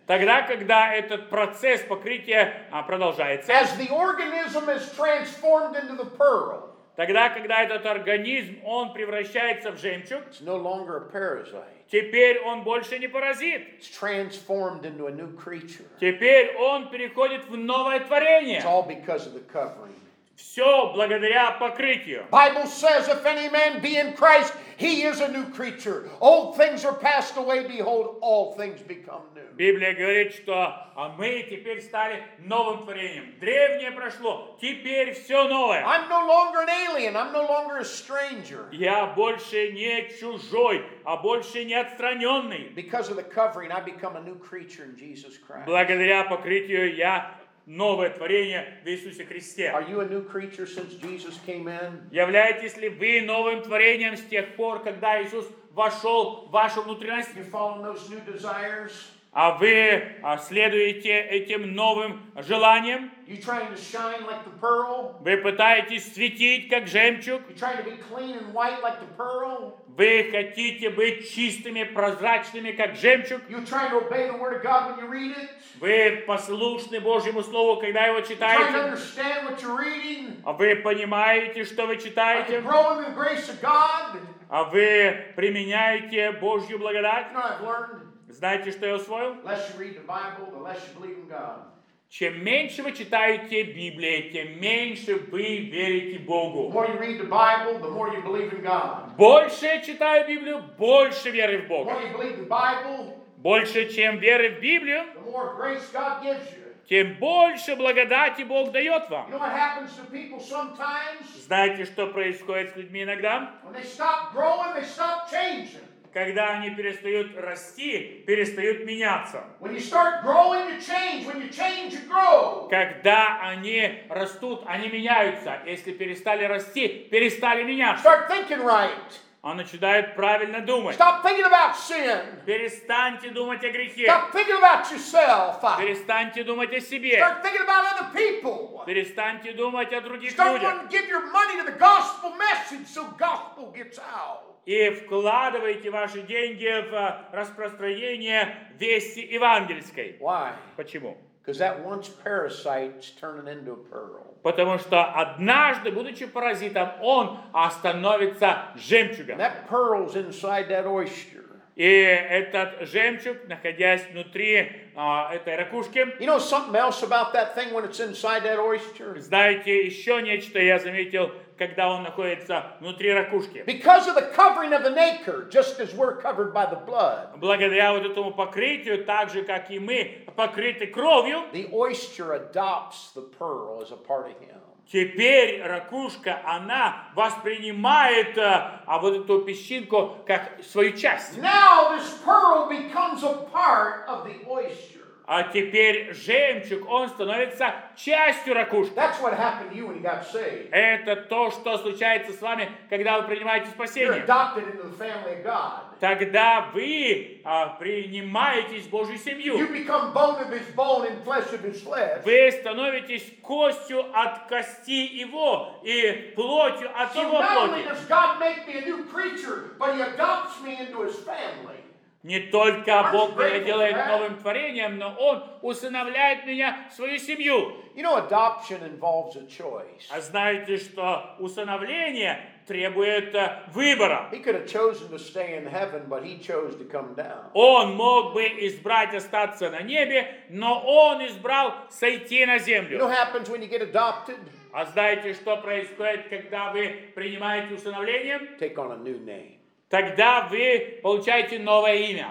Тогда, когда этот процесс покрытия а, продолжается, as the organism is transformed into the pearl, тогда, когда этот организм, он превращается в жемчуг, it's no longer a parasite. теперь он больше не паразит. It's transformed into a new creature. Теперь он переходит в новое творение. It's all because of the covering. Все благодаря покрытию. Bible says, if any man be in Christ, he is a new creature. Old things are passed away, behold, all things become new. Библия говорит, что а мы теперь стали новым творением. Древнее прошло, теперь все новое. I'm no longer an alien. I'm no longer a stranger. Я больше не чужой, а больше не отстраненный. Because of the covering, I become a new creature in Jesus Christ. Благодаря покрытию я новое творение в Иисусе Христе. Are you a new creature since Jesus came in? Являетесь ли вы новым творением с тех пор, когда Иисус вошел в вашу внутренность? You follow those new desires? А вы а, следуете этим новым желаниям? You trying to shine like the pearl? Вы пытаетесь светить, как жемчуг? You trying to be clean and white like the pearl? Вы хотите быть чистыми, прозрачными, как жемчуг? You trying to obey the Word of God when you read it? Вы послушны Божьему Слову, когда его You trying to читаете? understand what you're reading? А вы понимаете, что вы Are you читаете? growing in the grace of God? А вы применяете Божью благодать? You know what I've learned? Знаете, что я усвоил? The less you read the Bible, the less you believe in God. Чем меньше вы читаете Библию, тем меньше вы верите The Богу. more you read the Bible, the more you believe in God. Больше я читаю Библию, больше веры в The Бога. more you believe the Bible, Больше, чем веры в Библию, the more grace God gives you. тем больше благодати Бог дает You вам. know what happens to people sometimes? Знаете, что происходит с людьми иногда? When they stop growing, they stop changing. Когда они перестают расти, перестают меняться. When you start growing, you change. When you change, you grow. Когда они растут, они меняются. Если перестали расти, перестали меняться. Start thinking right. Он начинает правильно думать. Stop thinking about sin. Перестаньте думать о грехе. Stop thinking about yourself. Перестаньте думать о себе. Start thinking about other people. Перестаньте думать о других Start людях. wanting to give your money to the gospel message so gospel gets out. И вкладывайте ваши деньги в распространение вести евангельской. Why? Почему? Because that once parasite's turning into a pearl. Потому что однажды, будучи паразитом, он становится And жемчугом. that pearl's inside that oyster. И этот жемчуг, находясь внутри а, этой ракушки, You know something else about that thing when it's inside that oyster? знаете, еще нечто я заметил, когда он находится внутри ракушки. Because of the covering of the nacre, just as we're covered by the blood, Благодаря вот этому покрытию, так же, как и мы, покрыты кровью, the oyster adopts the pearl as a part of him. теперь ракушка, она воспринимает а, а вот эту песчинку как свою часть. Now this pearl becomes a part of the oyster. А теперь жемчуг, он становится частью ракушки. That's what happened to you when you got saved. Это то, что случается с вами, когда вы принимаете You're спасение. adopted into the family of God. Тогда вы а, принимаетесь в Божью You семью. become bone of his bone and flesh of his flesh. Вы становитесь костью от кости его и плотью от So его not only плоти. does God make me a new creature, but he adopts me into his family. Не только Бог меня делает новым творением, но Он усыновляет меня в свою семью. You know, adoption involves a choice. А знаете, что усыновление требует э, выбора. He could have chosen to stay in heaven, but he chose to come down. Он мог бы избрать остаться на небе, но Он избрал сойти на You know землю. what happens when you get adopted? А знаете, что происходит, когда вы принимаете усыновление? Take on a new name. Тогда вы получаете новое имя.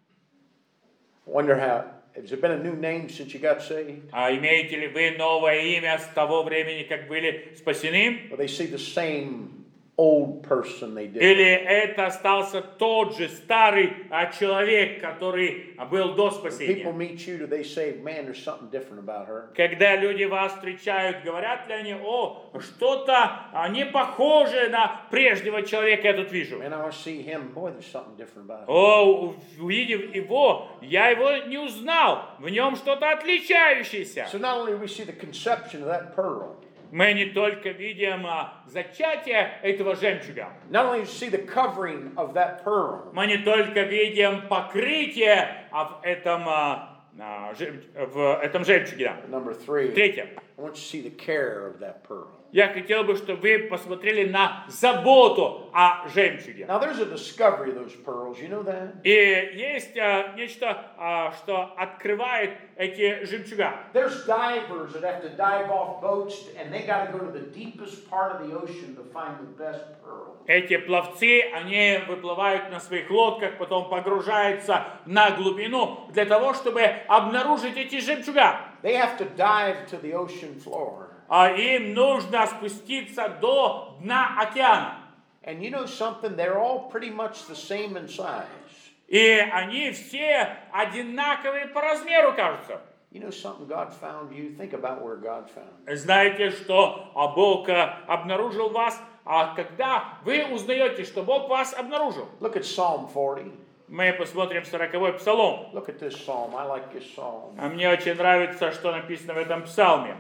Wonder how, has there been a new name since you got saved? А имеете ли вы новое имя с того времени, как были спасены? Or they see the same old person they did? Или это остался тот же старый а, человек, который а, был до When people спасения? meet you, do they say, man, there's something different about her? Когда люди вас встречают, говорят ли они: о, что-то а, не похожее на прежнего человека я тут вижу. Man, I see him, boy, there's something different about him. О, увидев его, я его не узнал, в нем что-то отличающееся. So not only do we see the conception of that pearl, Мы не только видим а, зачатие этого жемчуга, not only do we see the covering of that pearl, мы не только видим покрытие а, в этом а, а, жем- в этом жемчуге. Да. Number three, Третье. I want you to see the care of that pearl. Я хотел бы, чтобы вы посмотрели на заботу о жемчуге. Now, there's a discovery of those pearls. You know that? И есть а, нечто, а, что открывает эти жемчуга. There's divers that have to dive off boats, and they got to go to the deepest part of the ocean to find the best pearl. Эти пловцы, они выплывают на своих лодках, потом погружаются на глубину для того, чтобы обнаружить эти жемчуга. They have to dive to the ocean floor. А им нужно спуститься до дна океана. And you know something? They're all pretty much the same in size. И они все одинаковые по размеру, кажутся. You know something? God found you. Think about where God found you. Знаете, что а, Бог а, обнаружил вас, а когда вы узнаете, что Бог вас обнаружил. Look at Psalm forty. Мы посмотрим сороковой псалом. Look at this psalm. I like this psalm. А мне очень нравится, что написано в этом псалме.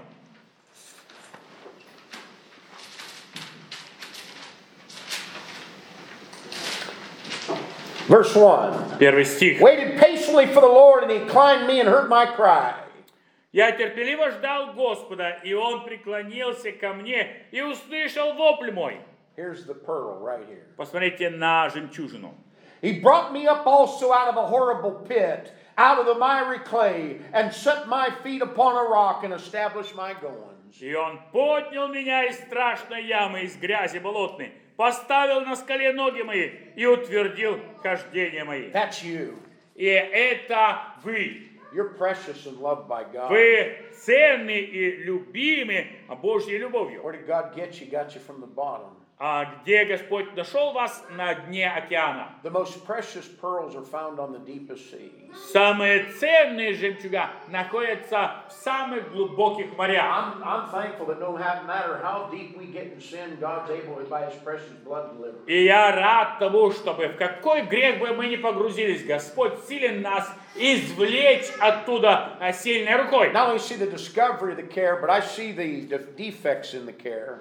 Verse one. Первый стих. Waited patiently for the Lord, and he inclined me and heard my cry. «Я терпеливо ждал Господа, и Он преклонился ко мне и услышал вопль мой». Here's the pearl right here. Посмотрите на жемчужину. He brought me up also out of a horrible pit, out of the miry clay, and set my feet upon a rock and established my goings. И Он поднял меня из страшной ямы, из грязи болотной, поставил на скале ноги мои и утвердил хождения мои. That's you. И это вы. You're precious and loved by God. Вы ценны и любимы Божьей любовью. Where did God get you? Got you from the bottom. А где Господь нашел вас? На дне океана. The most precious pearls are found on the deepest sea. Самые ценные жемчуга находятся в самых глубоких морях. I'm, I'm thankful that no matter how deep we get in sin, God's able to, by His precious blood, deliver. И я рад тому, чтобы в какой грех бы мы ни погрузились, Господь силен нас извлечь оттуда сильной рукой. Not only see the discovery of the care, but I see the, the defects in the care.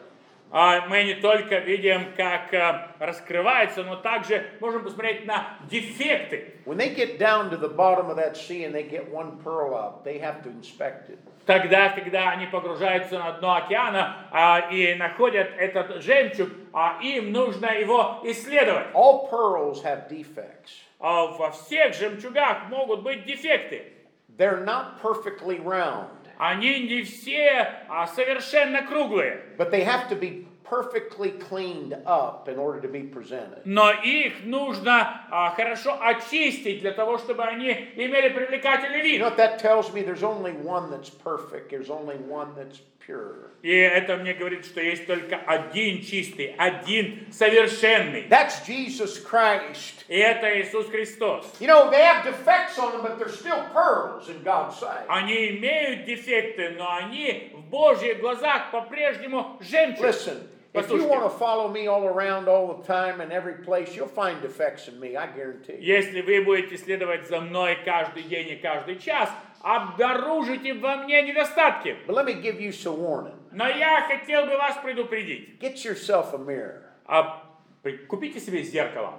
А мы не только видим, как а, раскрывается, но также можем посмотреть на дефекты. When they get down to the bottom of that sea and they get one pearl out, they have to inspect it. Тогда, когда они погружаются на дно океана а, и находят этот жемчуг, а им нужно его исследовать. All pearls have defects. А во всех жемчугах могут быть дефекты. They're not perfectly round. Они не все а, совершенно круглые. But they have to be perfectly cleaned up in order to be presented. Но их нужно а, хорошо очистить для того, чтобы они имели привлекательный You вид. know what that tells me? There's only one that's perfect. There's only one that's pure. И это мне говорит, что есть только один чистый, один совершенный. That's Jesus Christ. И это Иисус Христос. You know, they have defects on them, but they're still pearls in God's sight. Они имеют дефекты, но они в Божьих глазах по-прежнему жемчуг. Listen, if you want to follow me all around all the time in every place, you'll find defects in me, I guarantee you. Если вы будете следовать за мной каждый день и каждый час, обнаружите во мне недостатки. But let me give you some warning. Но я хотел бы вас предупредить. Get yourself a mirror. А, при- купите себе зеркало.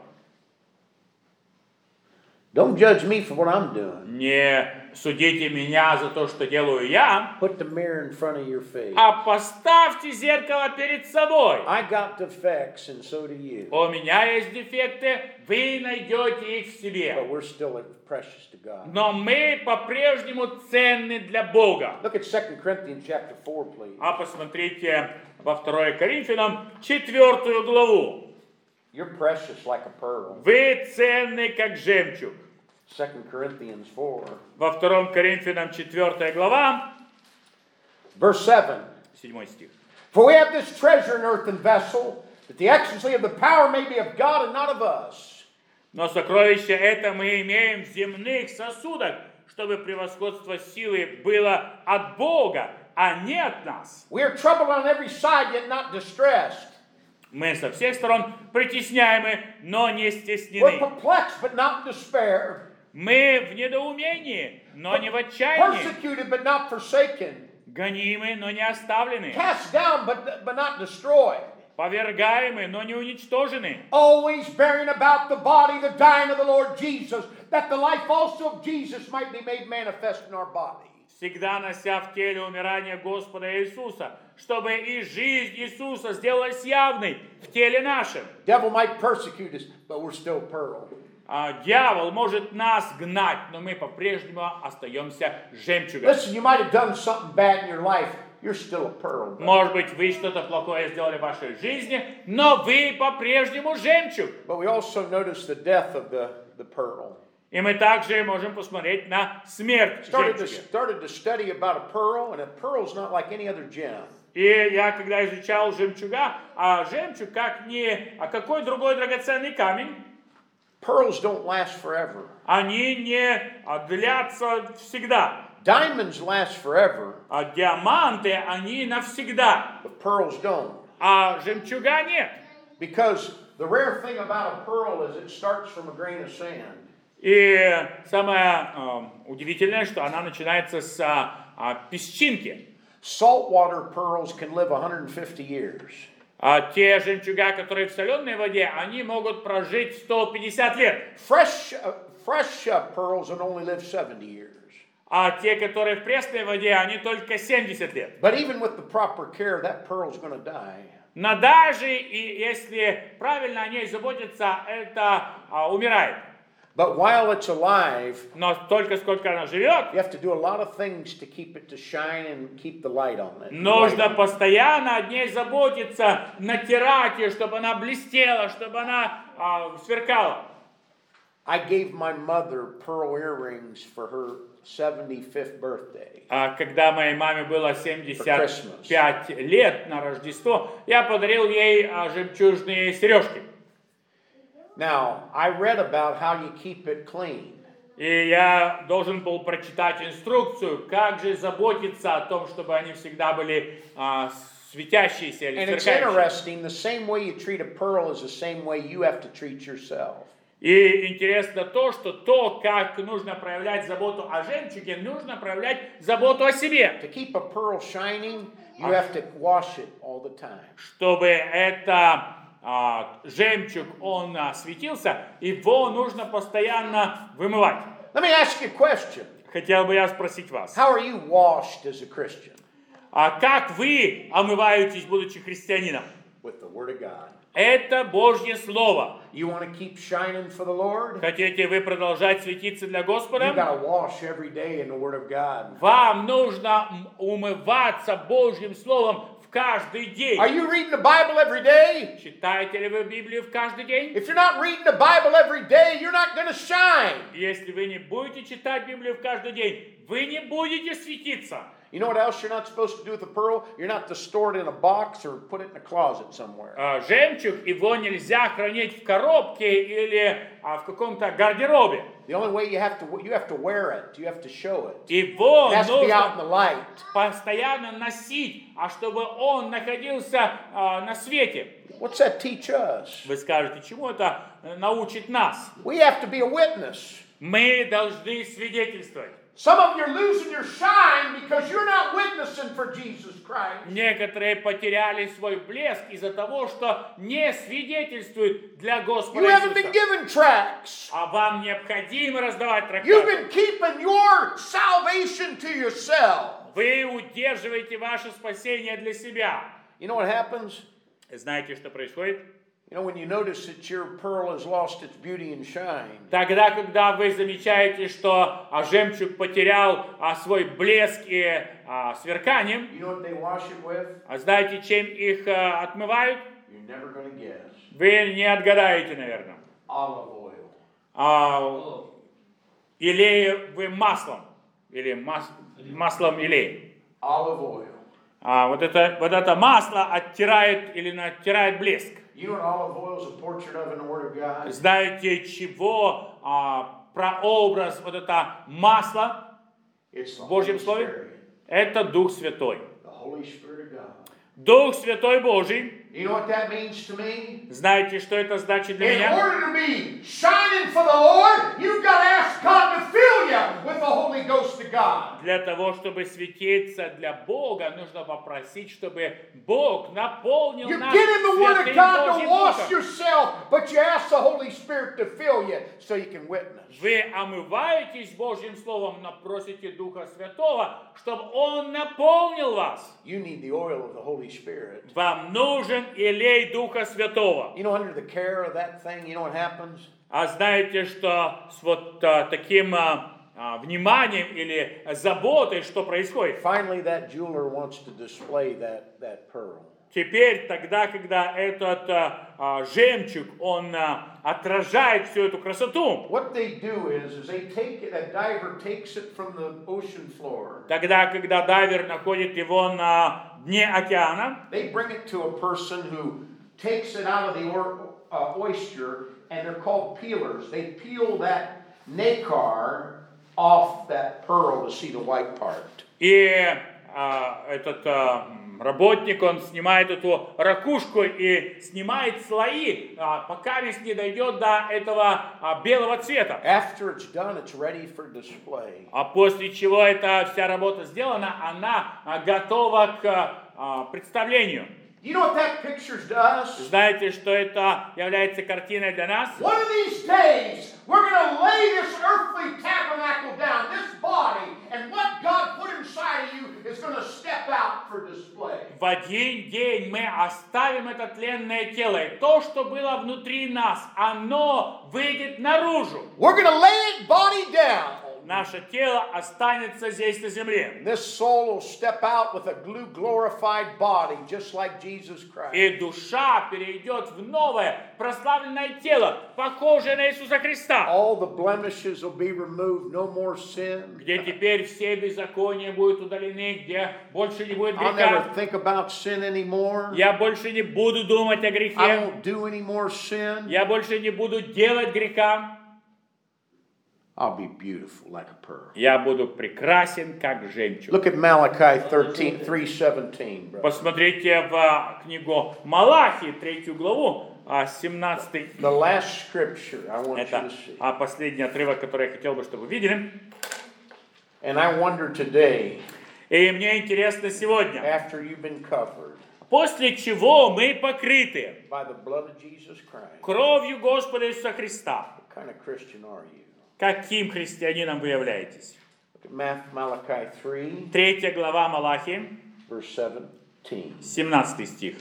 Don't judge me for what I'm doing. Не судите меня за то, что делаю я, Put the mirror in front of your face. а поставьте зеркало перед собой. I got defects, and so do you. У меня есть дефекты, вы найдете их в But себе. we're still precious to God. Но мы по-прежнему ценны для Бога. Look at Second Corinthians chapter four, please. А посмотрите во второе Коринфянам четвертую главу. You're precious like a pearl. Вы ценны, как жемчуг. Second Corinthians four. Во втором Коринфянам четвертая глава, Verse seven. седьмой стих. For we have this treasure in earthen vessel, that the excellency of the power may be of God and not of us. Но сокровище это мы имеем в земных сосудах, чтобы превосходство силы было от Бога, а не от нас. We are troubled on every side, yet not distressed. Мы со всех сторон притесняемы, но не We're стеснены. perplexed, but not in despair. Мы в недоумении, но не в отчаянии. Persecuted, but not forsaken. Гонимы, но не оставлены. Cast down, but, but not destroyed. Повергаемы, но не уничтожены. Always bearing about the body the dying of the Lord Jesus, that the life also of Jesus might be made manifest in our bodies. Всегда нося в теле умирание Господа Иисуса, чтобы и жизнь Иисуса сделалась явной в теле нашем. Devil might persecute us, but we're still pearl. А, дьявол может нас гнать, но мы по-прежнему остаемся жемчугом. Listen, you might have done something bad in your life. You're still a pearl. Может быть, вы что-то плохое сделали в вашей жизни, но вы по-прежнему жемчуг. But we also notice the death of the, the pearl. И мы также можем посмотреть на смерть Started to, жемчуга. started to study about a pearl, and a pearl's not like any other gem. И я, когда изучал жемчуга, а жемчуг как не а какой другой драгоценный камень, Pearls don't last forever. они не а, длятся всегда. Diamonds last forever, А диаманты, они навсегда, but pearls don't. а жемчуга нет. Because the rare thing about a pearl is it starts from a grain of sand. И самое э, удивительное, что она начинается с а, а, песчинки. Saltwater pearls can live one hundred fifty years. А те жемчуга, которые в соленой воде, они могут прожить сто пятьдесят лет. Fresh, uh, fresh uh, pearls will only live seventy years. А те, которые в пресной воде, они только семьдесят лет. But even with the proper care, that pearl's going to die. Но даже и если правильно о ней заботиться, это а, умирает. But while it's alive, Но только сколько она живет, you have to do a lot of things to keep it to shine and keep the light on it. нужно постоянно о ней заботиться, натирать ее, чтобы она блестела, чтобы она а, сверкала. I gave my mother pearl earrings for her seventy-fifth birthday. А когда моей маме было семьдесят пять лет на Рождество, я подарил ей а, жемчужные сережки. Now, I read about how you keep it clean. И я должен был прочитать инструкцию, как же заботиться о том, чтобы они всегда были а, светящиеся или And it's сверкающие. interesting, the same way you treat a pearl is the same way you have to treat yourself. И интересно то, что то, как нужно проявлять заботу о жемчуге, нужно проявлять заботу о себе. To keep a pearl shining, you have to wash it all the time. Чтобы это а, жемчуг, он а, светился, его нужно постоянно вымывать. Let me ask you a question. Хотел бы я спросить вас, How are you washed as a Christian? а как вы омываетесь, будучи христианином? With the Word of God. Это Божье Слово. You want to keep shining for the Lord? Хотите вы продолжать светиться для You Господа? got to wash every day in the Word of God. Вам нужно умываться Божьим Словом в каждый день. Are you reading the Bible every day? Читаете ли вы Библию в каждый день? If you're not reading the Bible every day, you're not going to shine. Если вы не будете читать Библию в каждый день, вы не будете светиться. You know what else you're not supposed to do with the pearl? You're not to store it in a box or put it in a closet somewhere. А, жемчуг, его нельзя хранить в коробке или а, в каком-то гардеробе. The only way you have to you have to wear it, you have to show it. Его It has to be out in the нужно light. постоянно носить, а чтобы он находился а, на свете. What's that teach us? Вы скажете, чему это научит нас? We have to be a witness. Мы должны свидетельствовать. Some of you are losing your shine because you're not witnessing for Jesus Christ. Некоторые потеряли свой блеск из-за того, что не свидетельствуют для Господа You haven't been Иисуса. given tracts. А вам необходимо раздавать You've трактаты. been keeping your salvation to yourself. Вы удерживаете ваше спасение для себя. You know what happens? Знаете, что происходит? You know, when you notice that your pearl has lost its beauty and shine, Тогда, когда вы замечаете, что а, жемчуг потерял а, свой блеск и а, сверкание, you know what they wash it with? а знаете, чем их а, отмывают? You're never going to guess. Вы не отгадаете, наверное. Olive oil. А, или вы маслом, или мас, маслом или. Olive oil. А, вот, это, вот это масло оттирает или натирает блеск. You know what olive oil is a portrait of in the Word of God? Знаете, чего а, прообраз, вот это масло It's the в Божьем Holy Слове? Spirit. Это Дух Святой. The Holy Spirit of God. Дух Святой Божий. You know what that means to me? Знаете, что это значит для In меня? order to be shining for the Lord, you've got to ask God to fill you with the Holy Ghost of God. для того, чтобы светиться для Бога, нужно попросить, чтобы Бог наполнил You нас get in the Word of Святым God to Божьим wash Духом. yourself, but you ask the Holy Spirit to fill you so you can witness. Вы омываетесь Божьим Словом, но просите Духа Святого, чтобы Он наполнил вас. You need the oil of the Holy Spirit. Вам нужен елей Духа Святого. You know, under the care of that thing, you know what happens? А знаете, что с вот а, таким а, а, вниманием или заботой, что происходит? Finally, that jeweler wants to display that, that pearl. Теперь, тогда, когда этот а, а, жемчуг, он а, отражает всю эту красоту, What they do is, is they take it, a diver takes it from the ocean floor. тогда, когда дайвер находит его на дне океана, They bring it to a person who takes it out of the or, uh, oyster, and they're called peelers. They peel that nacre off that pearl to see the white part. и а, этот а, работник, он снимает эту ракушку и снимает слои, а, пока не дойдет до этого а, белого цвета. After it's done, it's ready for display. А после чего эта вся работа сделана, она а, готова к а, представлению. You know what that picture does? Знаете, что это является картиной для нас? One of these days, we're going to lay this earthly tabernacle down, this body, and what God put inside of you is going to step out for display. В один день мы оставим это тленное тело, и то, что было внутри нас, оно выйдет наружу. We're going to lay it body down. Наше тело останется здесь на земле. This soul will step out with a glue glorified body, just like Jesus Christ. И душа перейдет в новое, прославленное тело, похожее на Иисуса Христа, All the blemishes will be removed, no more sin. где теперь все беззакония будут удалены, где больше не будет I'll греха. never think about sin anymore. Я больше не буду думать о I грехе. won't do any more sin. Я больше не буду делать греха. I'll be beautiful like a pearl. Я буду прекрасен, как жемчуг. Look at Malachi thirteen, three seventeen, brother. Посмотрите в а, книгу Малахии, третью главу, а, семнадцатый. The last scripture I want you Это to see. а, последний отрывок, который я хотел бы, чтобы вы видели. And I wonder today, И мне интересно сегодня, after you've been covered после чего мы покрыты by the blood of Jesus Christ, кровью Господа Иисуса Христа. what kind of Christian are you? Каким христианином вы являетесь? Look at Malachi three, Третья глава Малахии, verse seventeen. семнадцатый стих.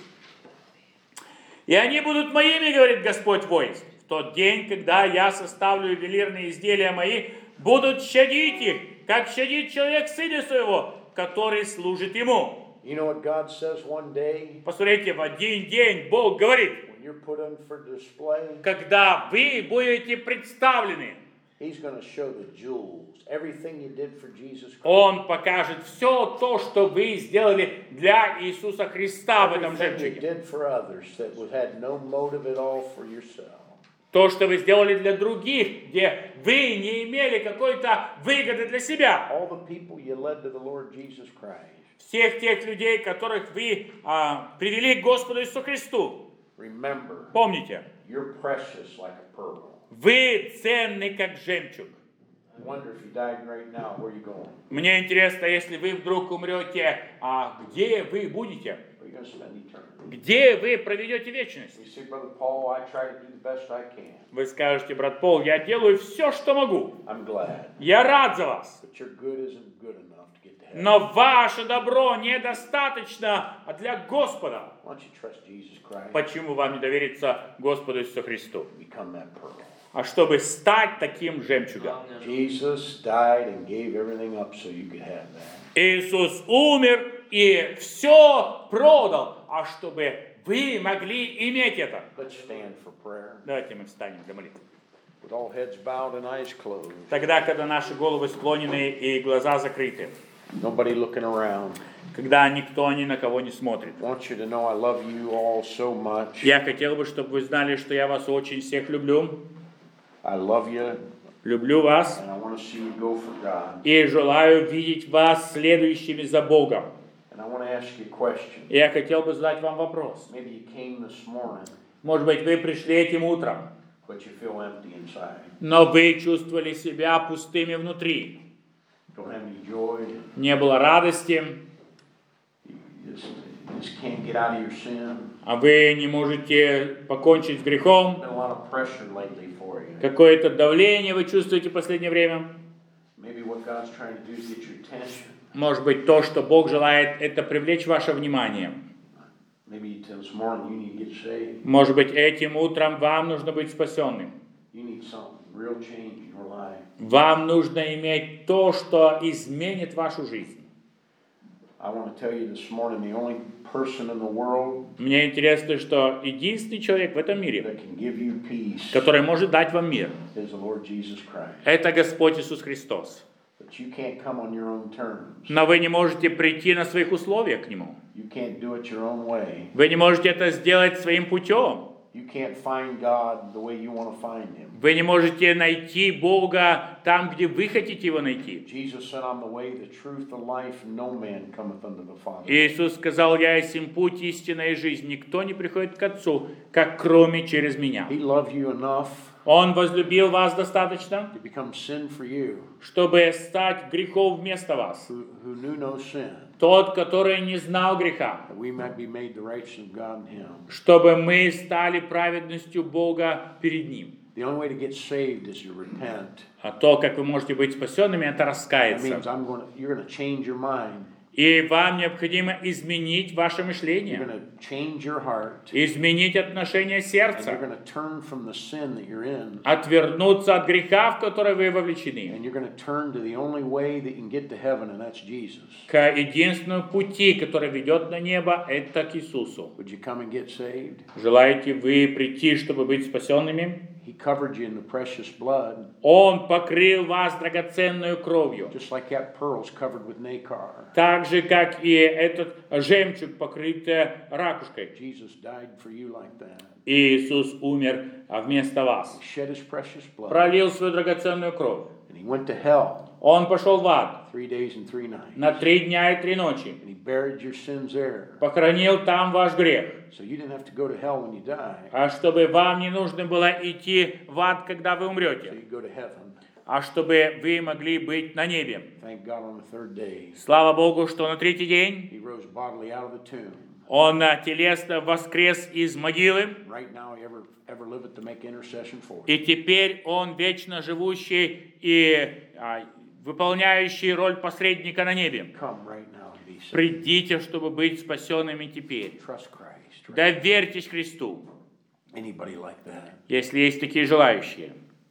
«И они будут моими, говорит Господь воинств, в тот день, когда я составлю ювелирные изделия мои, будут щадить их, как щадит человек сына своего, который служит ему». You know what God says one day Посмотрите, в один день Бог говорит, when you're put in for display? когда вы будете представлены, He's going to show the jewels, everything you did for Jesus Christ. Он покажет все то, что вы сделали для Иисуса Христа в этом Everything you жемчуге. did for others that was, had no motive at all for yourself. То, что вы сделали для других, где вы не имели какой-то выгоды для себя. All the people you led to the Lord Jesus Christ. Всех тех людей, которых вы а, привели к Господу Иисусу Христу. Remember, Помните, you're precious like a pearl. вы ценны, как жемчуг. I wonder if you died right now, where are you going? Мне интересно, если вы вдруг умрете, а где вы будете? Where are you going to spend eternity? Где вы проведете вечность? You say, Brother Paul, I try to do the best I can. Вы скажете, брат Пол, я делаю все, что могу. I'm glad. Я рад за вас. But your good isn't good enough to get to heaven. Но ваше добро недостаточно для Господа. Why don't you trust Jesus Christ? Почему вам не довериться Господу Иисусу Христу? Become that pearl. А чтобы стать таким жемчугом. Jesus died and gave everything up so you could have that. Иисус умер и все продал, а чтобы вы могли иметь это. Let's stand for prayer. Давайте мы встанем для молитвы. With all heads bowed and eyes closed. Тогда, когда наши головы склонены и глаза закрыты, Nobody looking around. когда никто ни на кого не смотрит. I want you to know I love you all so much. Я хотел бы, чтобы вы знали, что я вас очень всех люблю. I love you, Люблю вас and I want to see you go for God. и желаю видеть вас следующими за Богом. And I want to ask you a question. И я хотел бы задать вам вопрос. Maybe you came this morning, Может быть, вы пришли этим утром, but you feel empty inside. но вы чувствовали себя пустыми внутри. Don't have any any joy. не было радости, You just, you just can't get out of your sin. а вы не можете покончить с грехом. Been a lot of pressure lately for you. Какое-то давление вы чувствуете в последнее время. Maybe what God's trying to do is get your attention. Может быть, то, что Бог желает, это привлечь ваше внимание. Maybe this morning you need to get saved. Может быть, этим утром вам нужно быть спасенным. You need some real change in your life. Вам нужно иметь то, что изменит вашу жизнь. I want to tell you this morning, the only person in the world Мне интересно, что единственный человек в этом мире, that can give you peace который может дать вам мир, is the Lord Jesus Christ. это Господь Иисус Христос. But you can't come on your own terms. Но вы не можете прийти на своих условиях к Нему. You can't do it your own way. Вы не можете это сделать своим путем. You can't find God the way you want to find Him. Вы не можете найти Бога там, где вы хотите Его найти. Jesus said, I'm the way, the truth, the life, and no man cometh unto the Father. Иисус сказал: «Я есть путь, истина и жизнь. Никто не приходит к Отцу, как кроме через Меня». He loved you enough Он возлюбил вас достаточно, to become sin for you, чтобы стать грехом вместо вас. who, who knew no sin, Тот, который не знал греха, that we might be made the righteousness of God in Him. чтобы мы стали праведностью Бога перед Ним. The only way to get saved is to repent. А то, как вы можете быть спасенными, это That раскаяться. means I'm going to, you're going to change your mind. И вам необходимо изменить ваше You're мышление, going to change your heart. изменить отношение And you're сердца, going to turn from the sin that you're in. отвернуться от греха, в который вы вовлечены, And you're going to turn to the only way that you can get to heaven, and that's Jesus. к единственному пути, который ведет на небо, это к Иисусу. Would you come and get saved? Желаете вы прийти, чтобы быть спасенными? He covered you in the precious blood, Он покрыл вас драгоценную кровью, just like that pearl's covered with nacre. так же, как и этот жемчуг покрыт э, ракушкой. Jesus died for you like that. И Иисус умер а вместо вас, He shed His precious blood, пролил свою драгоценную кровь. and He went to hell Он пошел в ад three days and three nights. на три дня и три ночи, And He buried your sins there. похоронил там ваш грех, So you didn't have to go to hell when you die. а чтобы вам не нужно было идти в ад, когда вы So умрете, you go to heaven. а чтобы вы могли быть на небе. Thank God on the third day, Слава Богу, что на третий день He rose bodily out of the tomb. Он а, телесно воскрес из могилы, Right now, He ever, ever liveth to make intercession for you. и теперь Он вечно живущий и а, выполняющий роль посредника на небе. Come right now and be saved. Придите, чтобы быть спасенными теперь. Trust Christ. Right? Доверьтесь Христу, Anybody like that? если есть такие желающие.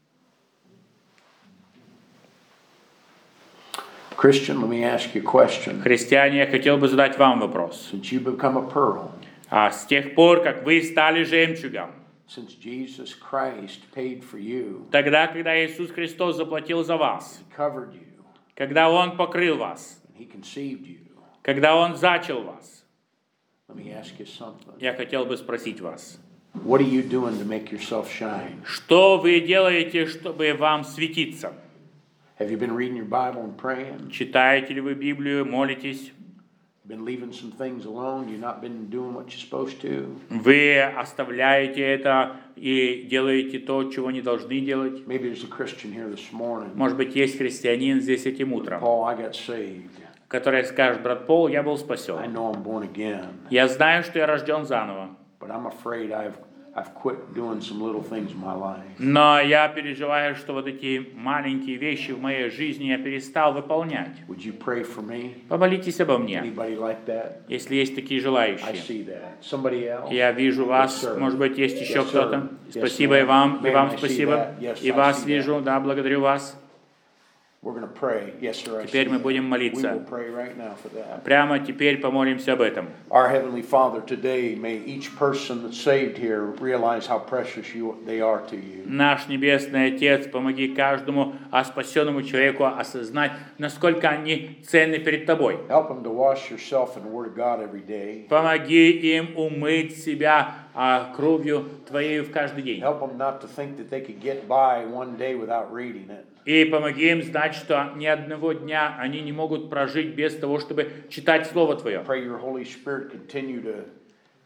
Christian, let me ask you a question. Христиане, я хотел бы задать вам вопрос. Since you become a pearl, А с тех пор, как вы стали жемчугом, since Jesus Christ paid for you, тогда, когда Иисус Христос заплатил за вас, He covered you, когда Он покрыл вас, and He conceived you, когда Он зачал вас, let me ask you something. я хотел бы спросить вас, What are you doing to make yourself shine? что вы делаете, чтобы вам светиться? Have you been reading your Bible and praying? Читаете ли вы Библию, молитесь? Been leaving some things alone? You've not been doing what you're supposed to? Вы оставляете это и делаете то, чего не должны делать? Maybe there's a Christian here this morning. Может быть, есть христианин здесь этим утром, Paul, I got saved. который скажет: брат Пол, я был I спасен. know I'm born again, Я знаю, что я рожден заново, but I'm afraid I've I've quit doing some little things in my life. но я переживаю, что вот эти маленькие вещи в моей жизни я перестал выполнять. Would you pray for me? Помолитесь обо мне, Anybody like that? если есть такие I желающие. see that. Somebody else? Я вижу вас, Yes, sir. может быть, есть еще Yes, sir. кто-то. Yes, Спасибо и ma'am. вам, и Ma'am, вам I see спасибо. that. Yes, И I вас see вижу, да, благодарю вас. We're going to pray. Yes, sir. I Теперь see мы that. будем We молиться. will pray right now for that. Прямо теперь помолимся об этом. Our Heavenly Father, today may each person that's saved here realize how precious you, they are to you. Наш Небесный Отец, помоги каждому а спасенному человеку осознать, насколько они ценны перед Тобой. Help them to wash yourself in the Word of God every day. Помоги им умыть себя а, кровью Твоей в каждый день. Help them not to think that they could get by one day without reading it. И помоги им знать, что ни одного дня они не могут прожить без того, чтобы читать Слово Твое. Pray your Holy Spirit continue to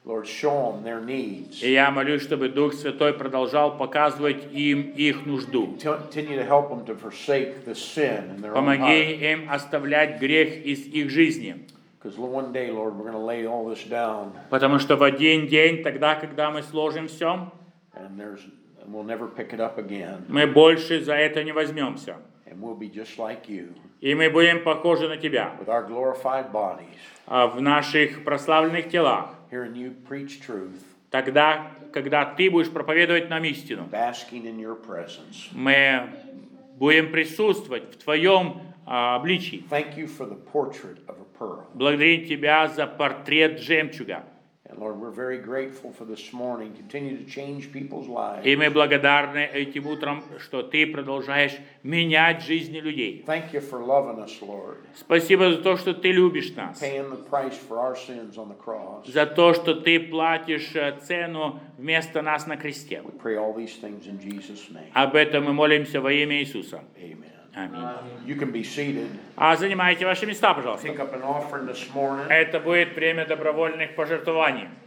Lord, show them their needs. И я молюсь, чтобы Дух Святой продолжал показывать им их нужду. Continue to help them to forsake the sin in their own Помоги heart. им оставлять грех из их жизни. Because one day, Lord, we're going to lay all this down, Потому что в один день, тогда, когда мы сложим все, and there's and we'll never pick it up again, мы больше за это не возьмемся. and we'll be just like you, И мы будем похожи на Тебя with our glorified bodies, а в наших прославленных телах. hearing you preach truth, Тогда, когда Ты будешь проповедовать нам истину, basking in your presence. мы будем присутствовать в Твоем а, обличии. Thank you for the portrait of a pearl. Благодарим Тебя за портрет жемчуга. And Lord, we're very grateful for this morning. Continue to change people's lives. И мы благодарны этим утром, что Ты продолжаешь менять жизни людей. Thank you for loving us, Lord. Спасибо за то, что Ты любишь нас. Paying the price for our sins on the cross. За то, что Ты платишь э, цену вместо нас на кресте. We pray all these things in Jesus' name. Об этом мы молимся во имя Иисуса. Amen. Аминь. You can be seated. А занимайте ваши места, пожалуйста. Pick up an offering this morning. Это будет время добровольных пожертвований.